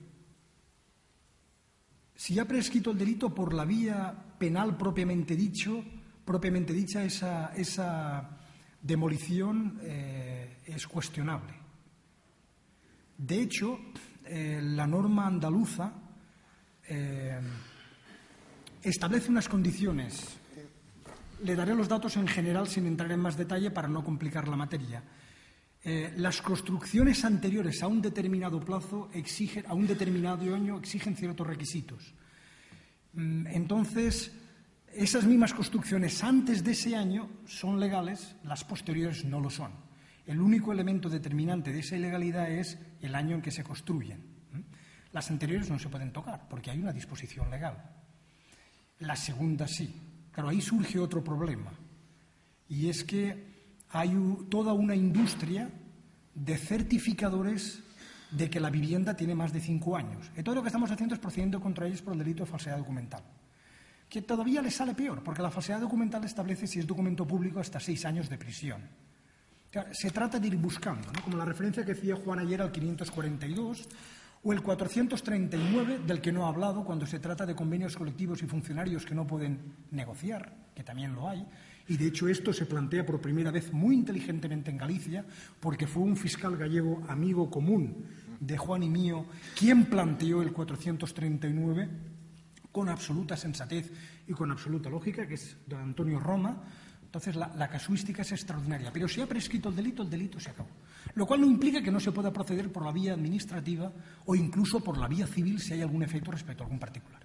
Si ha prescrito el delito por la vía penal propiamente dicho, propiamente dicha, esa, esa demolición eh, es cuestionable. De hecho, eh, la norma andaluza eh, establece unas condiciones. Le daré los datos en general sin entrar en más detalle para no complicar la materia. Eh, las construcciones anteriores a un determinado plazo exigen, a un determinado año exigen ciertos requisitos. Mm, entonces, esas mismas construcciones antes de ese año son legales, las posteriores no lo son. El único elemento determinante de esa ilegalidad es el año en que se construyen. Las anteriores no se pueden tocar porque hay una disposición legal. La segunda sí. Claro, ahí surge otro problema. Y es que hay toda una industria de certificadores de que la vivienda tiene más de cinco años. Y todo lo que estamos haciendo es procediendo contra ellos por el delito de falsedad documental, que todavía les sale peor, porque la falsedad documental establece, si es documento público, hasta seis años de prisión. Claro, se trata de ir buscando, ¿no? Como la referencia que hacía Juan ayer al quinientos cuarenta y dos o el cuatrocientos treinta y nueve, del que no ha hablado, cuando se trata de convenios colectivos y funcionarios que no pueden negociar, que también lo hay. Y, de hecho, esto se plantea por primera vez muy inteligentemente en Galicia, porque fue un fiscal gallego amigo común de Juan y mío quien planteó el cuatrocientos treinta y nueve con absoluta sensatez y con absoluta lógica, que es don Antonio Roma. Entonces, la, la casuística es extraordinaria. Pero si ha prescrito el delito, el delito se acabó. Lo cual no implica que no se pueda proceder por la vía administrativa o incluso por la vía civil si hay algún efecto respecto a algún particular.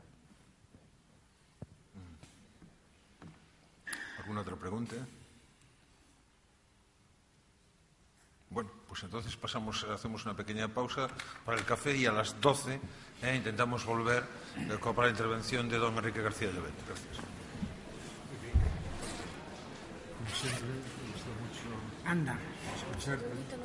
¿Alguna otra pregunta? Bueno, pues entonces pasamos, hacemos una pequeña pausa para el café y a las doce eh, intentamos volver eh, para la intervención de don Enrique García Llobet. Gracias. Anda.